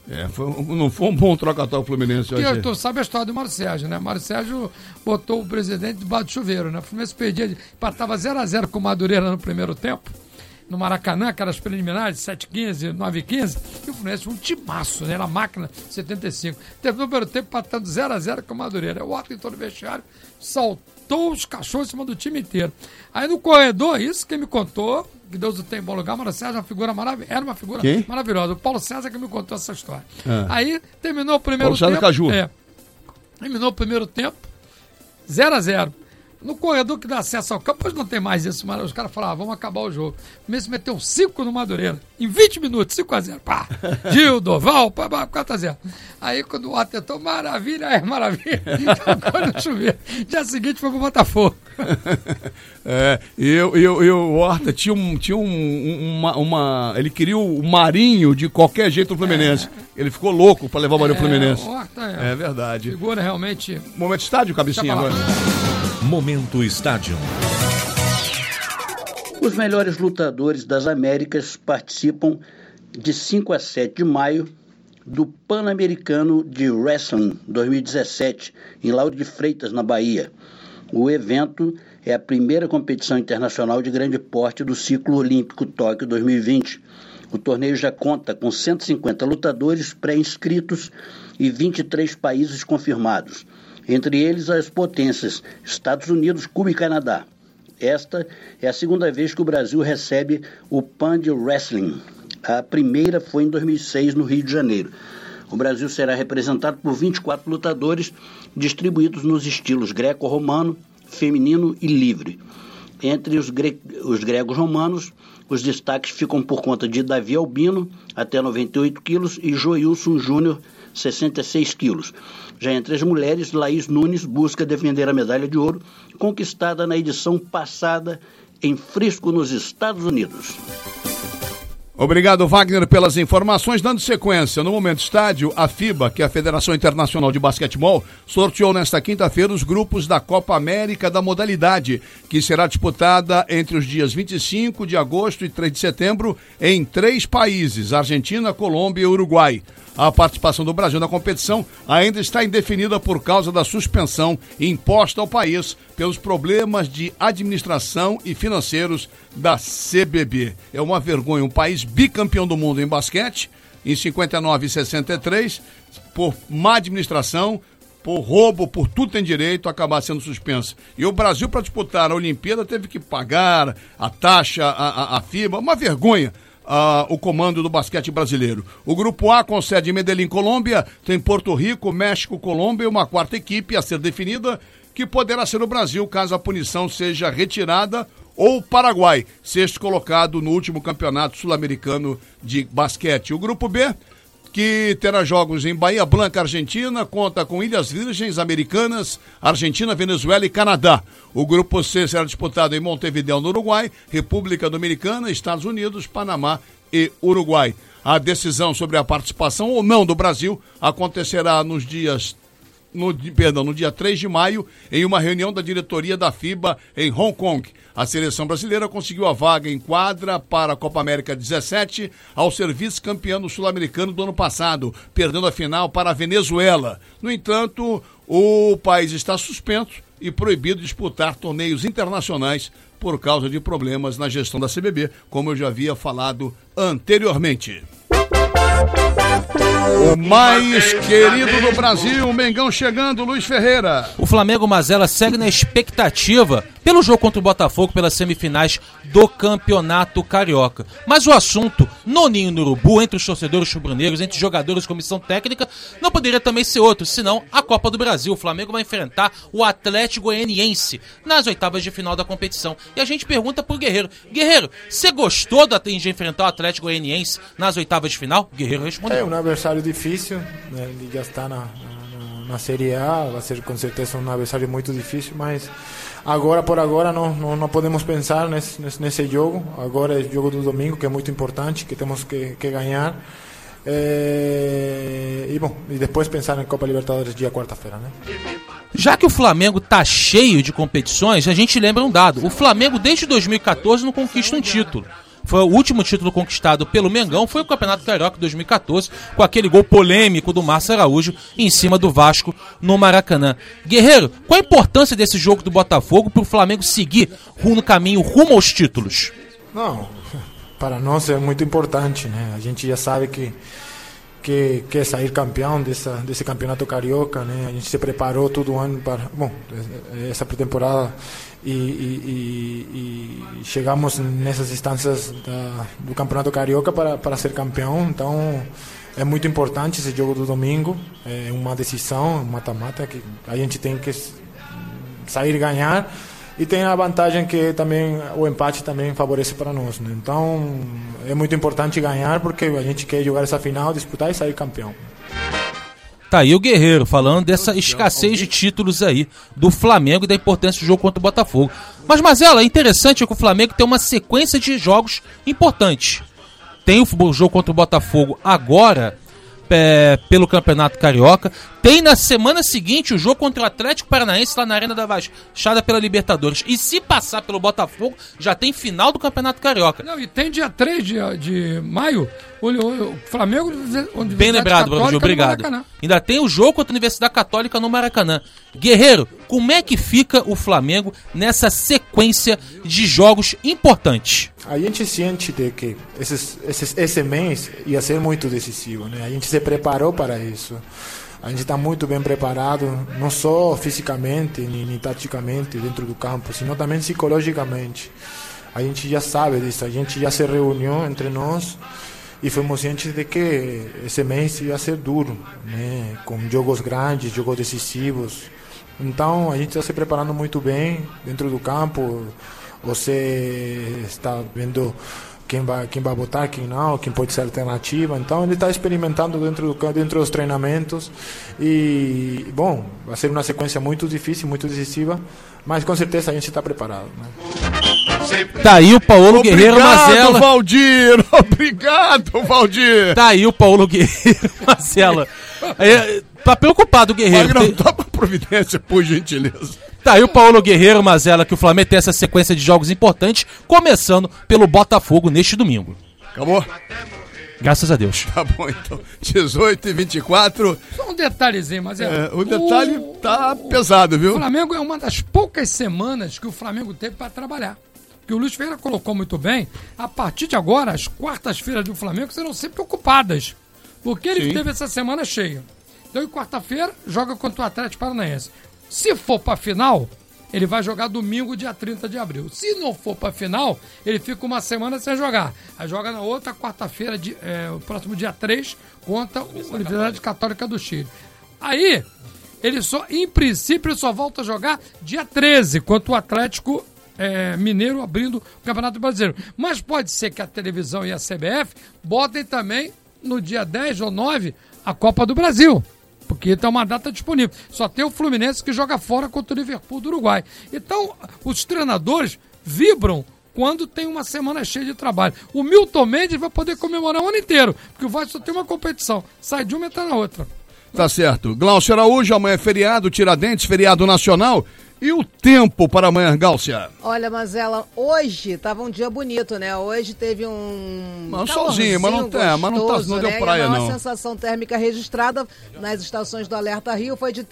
Não foi um bom trocatório o Fluminense hoje.
Tu sabe a história do Mário Sérgio, né? Mário Sérgio botou o presidente debaixo do chuveiro, né? O Fluminense perdia, empatava 0x0 com o Madureira no primeiro tempo, no Maracanã, aquelas preliminares, 7h15, 9h15, e o Fluminense um timaço, né? Era máquina 75. Teve no primeiro tempo empatando 0x0 com o Madureira. O Otto entrou no vestiário, saltou os cachorros em cima do time inteiro. Aí no corredor, isso que me contou, que Deus o tem em bom lugar, o Mário Sérgio era uma figura maravilhosa. O Paulo César que me contou essa história. Aí terminou o primeiro tempo.
Paulo César Caju.
Terminou o primeiro tempo, 0x0. No corredor que dá acesso ao campo, não tem mais isso, mas os caras falaram, vamos acabar o jogo. O Messi meteu 5 no Madureira, em 20 minutos, 5x0. Pá! Gil, Doval, 4x0. Aí quando o Otto tentou, maravilha, tocou no chuveiro. Dia seguinte foi pro Botafogo.
E o Horta tinha ele queria o Marinho de qualquer jeito no Fluminense. Ele ficou louco pra levar o Marinho Fluminense.
O Horta
é verdade.
Figura realmente.
Momento estádio, cabecinha agora.
Momento Estádio.
Os melhores lutadores das Américas participam de 5 a 7 de maio do Pan-Americano de Wrestling 2017, em Lauro de Freitas, na Bahia. O evento é a primeira competição internacional de grande porte do ciclo olímpico Tóquio 2020. O torneio já conta com 150 lutadores pré-inscritos e 23 países confirmados. Entre eles as potências Estados Unidos, Cuba e Canadá. Esta é a segunda vez que o Brasil recebe o Pan de Wrestling. A primeira foi em 2006, no Rio de Janeiro. O Brasil será representado por 24 lutadores distribuídos nos estilos greco-romano, feminino e livre. Entre os gregos romanos, os destaques ficam por conta de Davi Albino, até 98 quilos, e Joilson Júnior, 66 quilos. Já entre as mulheres, Laís Nunes busca defender a medalha de ouro, conquistada na edição passada em Frisco, nos Estados Unidos.
Obrigado, Wagner, pelas informações. Dando sequência, no Momento Estádio, a FIBA, que é a Federação Internacional de Basquetebol, sorteou nesta quinta-feira os grupos da Copa América da modalidade, que será disputada entre os dias 25 de agosto e 3 de setembro em 3 países, Argentina, Colômbia e Uruguai. A participação do Brasil na competição ainda está indefinida por causa da suspensão imposta ao país pelos problemas de administração e financeiros da CBB. É uma vergonha, um país bicampeão do mundo em basquete, em 59 e 63, por má administração, por roubo, por tudo tem direito, acabar sendo suspenso. E o Brasil, para disputar a Olimpíada, teve que pagar a taxa, a FIBA, uma vergonha. O comando do basquete brasileiro. O grupo A, com sede em Medellín, Colômbia, tem Porto Rico, México, Colômbia e uma quarta equipe a ser definida, que poderá ser o Brasil caso a punição seja retirada, ou o Paraguai, sexto colocado no último campeonato sul-americano de basquete. O grupo B, que terá jogos em Bahia Blanca, Argentina, conta com Ilhas Virgens Americanas, Argentina, Venezuela e Canadá. O grupo C será disputado em Montevideo, no Uruguai, República Dominicana, Estados Unidos, Panamá e Uruguai. A decisão sobre a participação ou não do Brasil acontecerá no dia 3 de maio, em uma reunião da diretoria da FIBA em Hong Kong. A seleção brasileira conseguiu a vaga em quadra para a Copa América 17 ao ser vice-campeão do sul-americano do ano passado, perdendo a final para a Venezuela. No entanto, o país está suspenso e proibido de disputar torneios internacionais por causa de problemas na gestão da CBB, como eu já havia falado anteriormente. O mais querido do Brasil, o Mengão chegando, Luiz Ferreira.
O Flamengo Mazela segue na expectativa pelo jogo contra o Botafogo pelas semifinais do Campeonato Carioca. Mas o assunto no Ninho do Urubu, entre os torcedores rubro-negros, entre os jogadores e comissão técnica, não poderia também ser outro, senão a Copa do Brasil. O Flamengo vai enfrentar o Atlético Goianiense nas oitavas de final da competição. E a gente pergunta pro Guerreiro: Guerreiro, você gostou de enfrentar o Atlético Goianiense nas oitavas de final? Guerreiro respondeu.
É um adversário difícil, né? Ele já está na Série A, vai ser com certeza um adversário muito difícil, mas por agora não podemos pensar nesse jogo. Agora é o jogo do domingo, que é muito importante, que temos que ganhar. E depois pensar em Copa Libertadores dia quarta-feira, né?
Já que o Flamengo tá cheio de competições, a gente lembra um dado: o Flamengo desde 2014 não conquista um título. Foi o último título conquistado pelo Mengão, foi o Campeonato Carioca 2014, com aquele gol polêmico do Márcio Araújo em cima do Vasco no Maracanã. Guerreiro, qual a importância desse jogo do Botafogo para o Flamengo seguir no caminho rumo aos títulos?
Não, para nós é muito importante, né? A gente já sabe que quer sair campeão desse campeonato carioca, né? A gente se preparou todo o ano para essa pré-temporada e chegamos nessas instâncias do campeonato carioca para ser campeão. Então é muito importante esse jogo do domingo, é uma decisão, um mata-mata que a gente tem que sair e ganhar. E tem a vantagem que também o empate também favorece para nós, né? Então é muito importante ganhar porque a gente quer jogar essa final, disputar e sair campeão.
Tá aí o Guerreiro falando dessa escassez de títulos aí do Flamengo e da importância do jogo contra o Botafogo. Mas Mazela, é interessante que o Flamengo tem uma sequência de jogos importantes. Tem o jogo contra o Botafogo agora pelo Campeonato Carioca. Tem na semana seguinte o jogo contra o Atlético Paranaense lá na Arena da Baixada pela Libertadores. E se passar pelo Botafogo, já tem final do Campeonato Carioca.
Não, e tem dia 3 de maio, o Flamengo...
Bem lembrado, Brasil, obrigado. Ainda tem o jogo contra a Universidade Católica no Maracanã. Guerreiro, como é que fica o Flamengo nessa sequência de jogos importantes?
A gente sente de que esse mês ia ser muito decisivo, né? A gente se preparou para isso. A gente está muito bem preparado, não só fisicamente, nem taticamente dentro do campo, sino também psicologicamente. A gente já sabe disso, a gente já se reuniu entre nós e fomos cientes de que esse mês ia ser duro, né? Com jogos grandes, jogos decisivos. Então a gente está se preparando muito bem dentro do campo. Você está vendo quem vai botar, quem não, quem pode ser alternativa. Então ele está experimentando dentro dos treinamentos e, bom, vai ser uma sequência muito difícil, muito decisiva, mas com certeza a gente está preparado, né?
Tá aí o Paulo Guerreiro Mazela.
Obrigado, Valdir.
Tá aí o Paulo Guerreiro Mazela. Tá preocupado o Guerreiro.
Magrão, toma providência, por gentileza.
Tá aí o Paulo Guerreiro Mazela, que o Flamengo tem essa sequência de jogos importantes, começando pelo Botafogo neste domingo.
Acabou?
Graças a Deus.
Tá bom, então. 18h24.
Só um detalhezinho, Mazela.
O detalhe tá pesado, viu?
O Flamengo é uma das poucas semanas que o Flamengo teve para trabalhar. Que o Luiz Ferreira colocou muito bem. A partir de agora, as quartas-feiras do Flamengo serão sempre ocupadas. Porque ele teve essa semana cheia. Então, em quarta-feira, joga contra o Atlético Paranaense. Se for pra final, ele vai jogar domingo, dia 30 de abril. Se não for pra final, ele fica uma semana sem jogar. Aí joga na outra quarta-feira, o próximo dia 3, contra a Universidade Católica do Chile. Aí, em princípio, ele só volta a jogar dia 13, contra o Atlético Mineiro, abrindo o Campeonato Brasileiro. Mas pode ser que a televisão e a CBF botem também, no dia 10 ou 9, a Copa do Brasil. Porque tem uma data disponível. Só tem o Fluminense que joga fora contra o Liverpool do Uruguai. Então, os treinadores vibram quando tem uma semana cheia de trabalho. O Milton Mendes vai poder comemorar o ano inteiro, porque o Vasco só tem uma competição. Sai de uma e entra na outra.
Tá certo. Glaucio Araújo, amanhã é feriado, Tiradentes, feriado nacional. E o tempo para amanhã, Gáucia?
Olha, Mazela, hoje tava um dia bonito, né? Hoje teve um
solzinho, mas não deu praia,
e a
não.
A sensação térmica registrada nas estações do Alerta Rio foi de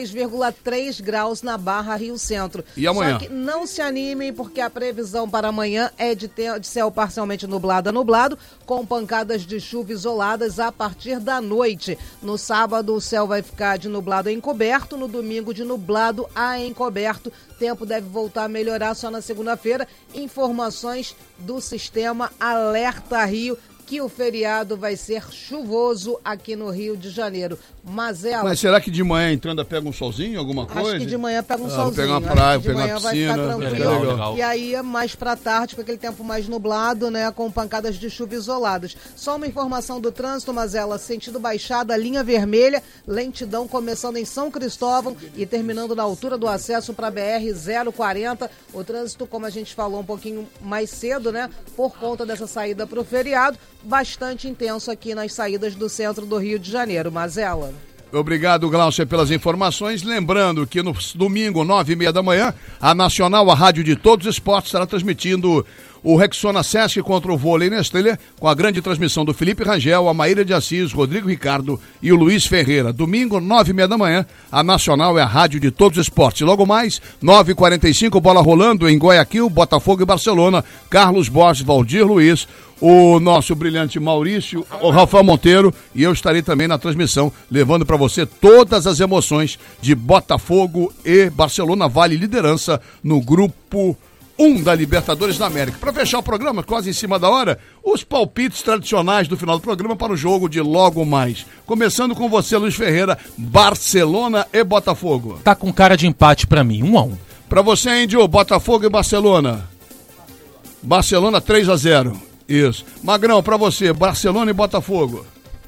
33,3 graus na Barra Rio Centro.
E amanhã?
Só que não se animem, porque a previsão para amanhã é de céu parcialmente nublado a nublado, com pancadas de chuva isoladas a partir da noite. No sábado, o céu vai ficar de nublado a encoberto, no domingo de nublado a encoberto. Tempo deve voltar a melhorar só na segunda-feira. Informações do sistema Alerta Rio, que o feriado vai ser chuvoso aqui no Rio de Janeiro. Mas
será que de manhã entrando pega um solzinho, alguma coisa?
Acho que de manhã pega um solzinho.
Vou pegar uma praia,
de manhã vai ficar tranquilo.
Legal.
E aí, mais pra tarde, com aquele tempo mais nublado, né, com pancadas de chuva isoladas. Só uma informação do trânsito, Mazela, sentido Baixada, linha vermelha, lentidão começando em São Cristóvão e terminando na altura do acesso para BR-040. O trânsito, como a gente falou um pouquinho mais cedo, né, por conta dessa saída pro feriado, bastante intenso aqui nas saídas do centro do Rio de Janeiro. Mazela.
Obrigado, Glaucia, pelas informações. Lembrando que no domingo, 9h30 da manhã, a Nacional, a rádio de todos os esportes, estará transmitindo o Rexona Sesc contra o vôlei na Estrela, com a grande transmissão do Felipe Rangel, a Maíra de Assis, Rodrigo Ricardo e o Luiz Ferreira. Domingo, 9h30 da manhã, a Nacional é a rádio de todos os esportes. Logo mais, 9h45, bola rolando em Guayaquil, Botafogo e Barcelona, Carlos Borges, Valdir Luiz, o nosso brilhante Maurício, o Rafael Monteiro, e eu estarei também na transmissão, levando para você todas as emoções de Botafogo e Barcelona. Vale liderança no grupo 1 da Libertadores da América. Para fechar o programa, quase em cima da hora, os palpites tradicionais do final do programa para o jogo de logo mais. Começando com você, Luiz Ferreira, Barcelona e Botafogo.
Tá com cara de empate para mim, 1-1.
Para você, Índio, Botafogo e Barcelona. Barcelona 3-0. Isso. Magrão, para você, Barcelona e Botafogo.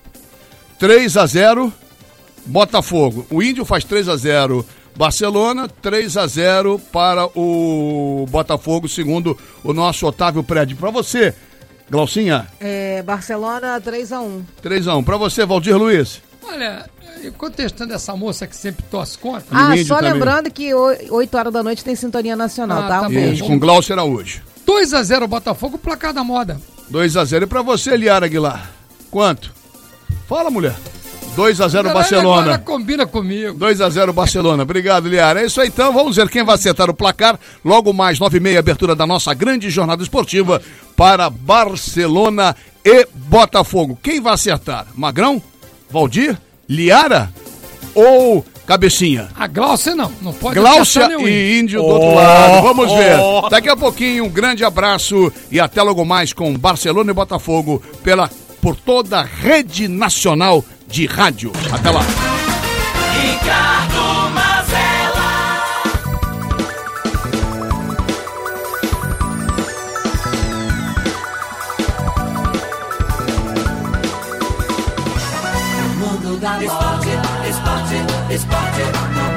3-0, Botafogo. O Índio faz 3-0. Barcelona, 3-0 para o Botafogo, segundo o nosso Otávio Prédio. Para você, Glaucinha?
Barcelona, 3-1.
3-1. Para você, Valdir Luiz?
Olha, contestando essa moça que sempre torce contra.
Só também. Lembrando que 8 horas da noite tem Sintonia Nacional, tá? Um
beijo. Com Glaucio Araújo.
2-0 Botafogo, placar da moda.
2-0. E pra você, Liara Aguilar? Quanto? Fala, mulher. 2-0 Barcelona.
Agora combina comigo.
2-0 Barcelona. Obrigado, Liara. É isso aí, então. Vamos ver quem vai acertar o placar. Logo mais, 9h30, abertura da nossa grande jornada esportiva para Barcelona e Botafogo. Quem vai acertar? Magrão? Valdir? Liara? Ou Cabecinha?
A Glaucia não pode.
Glaucia e Índio do outro lado. Vamos ver. Daqui a pouquinho, um grande abraço e até logo mais com Barcelona e Botafogo por toda a rede nacional de rádio. Até lá.
Ricardo Mazella. Mundo da esporte, esporte, esporte.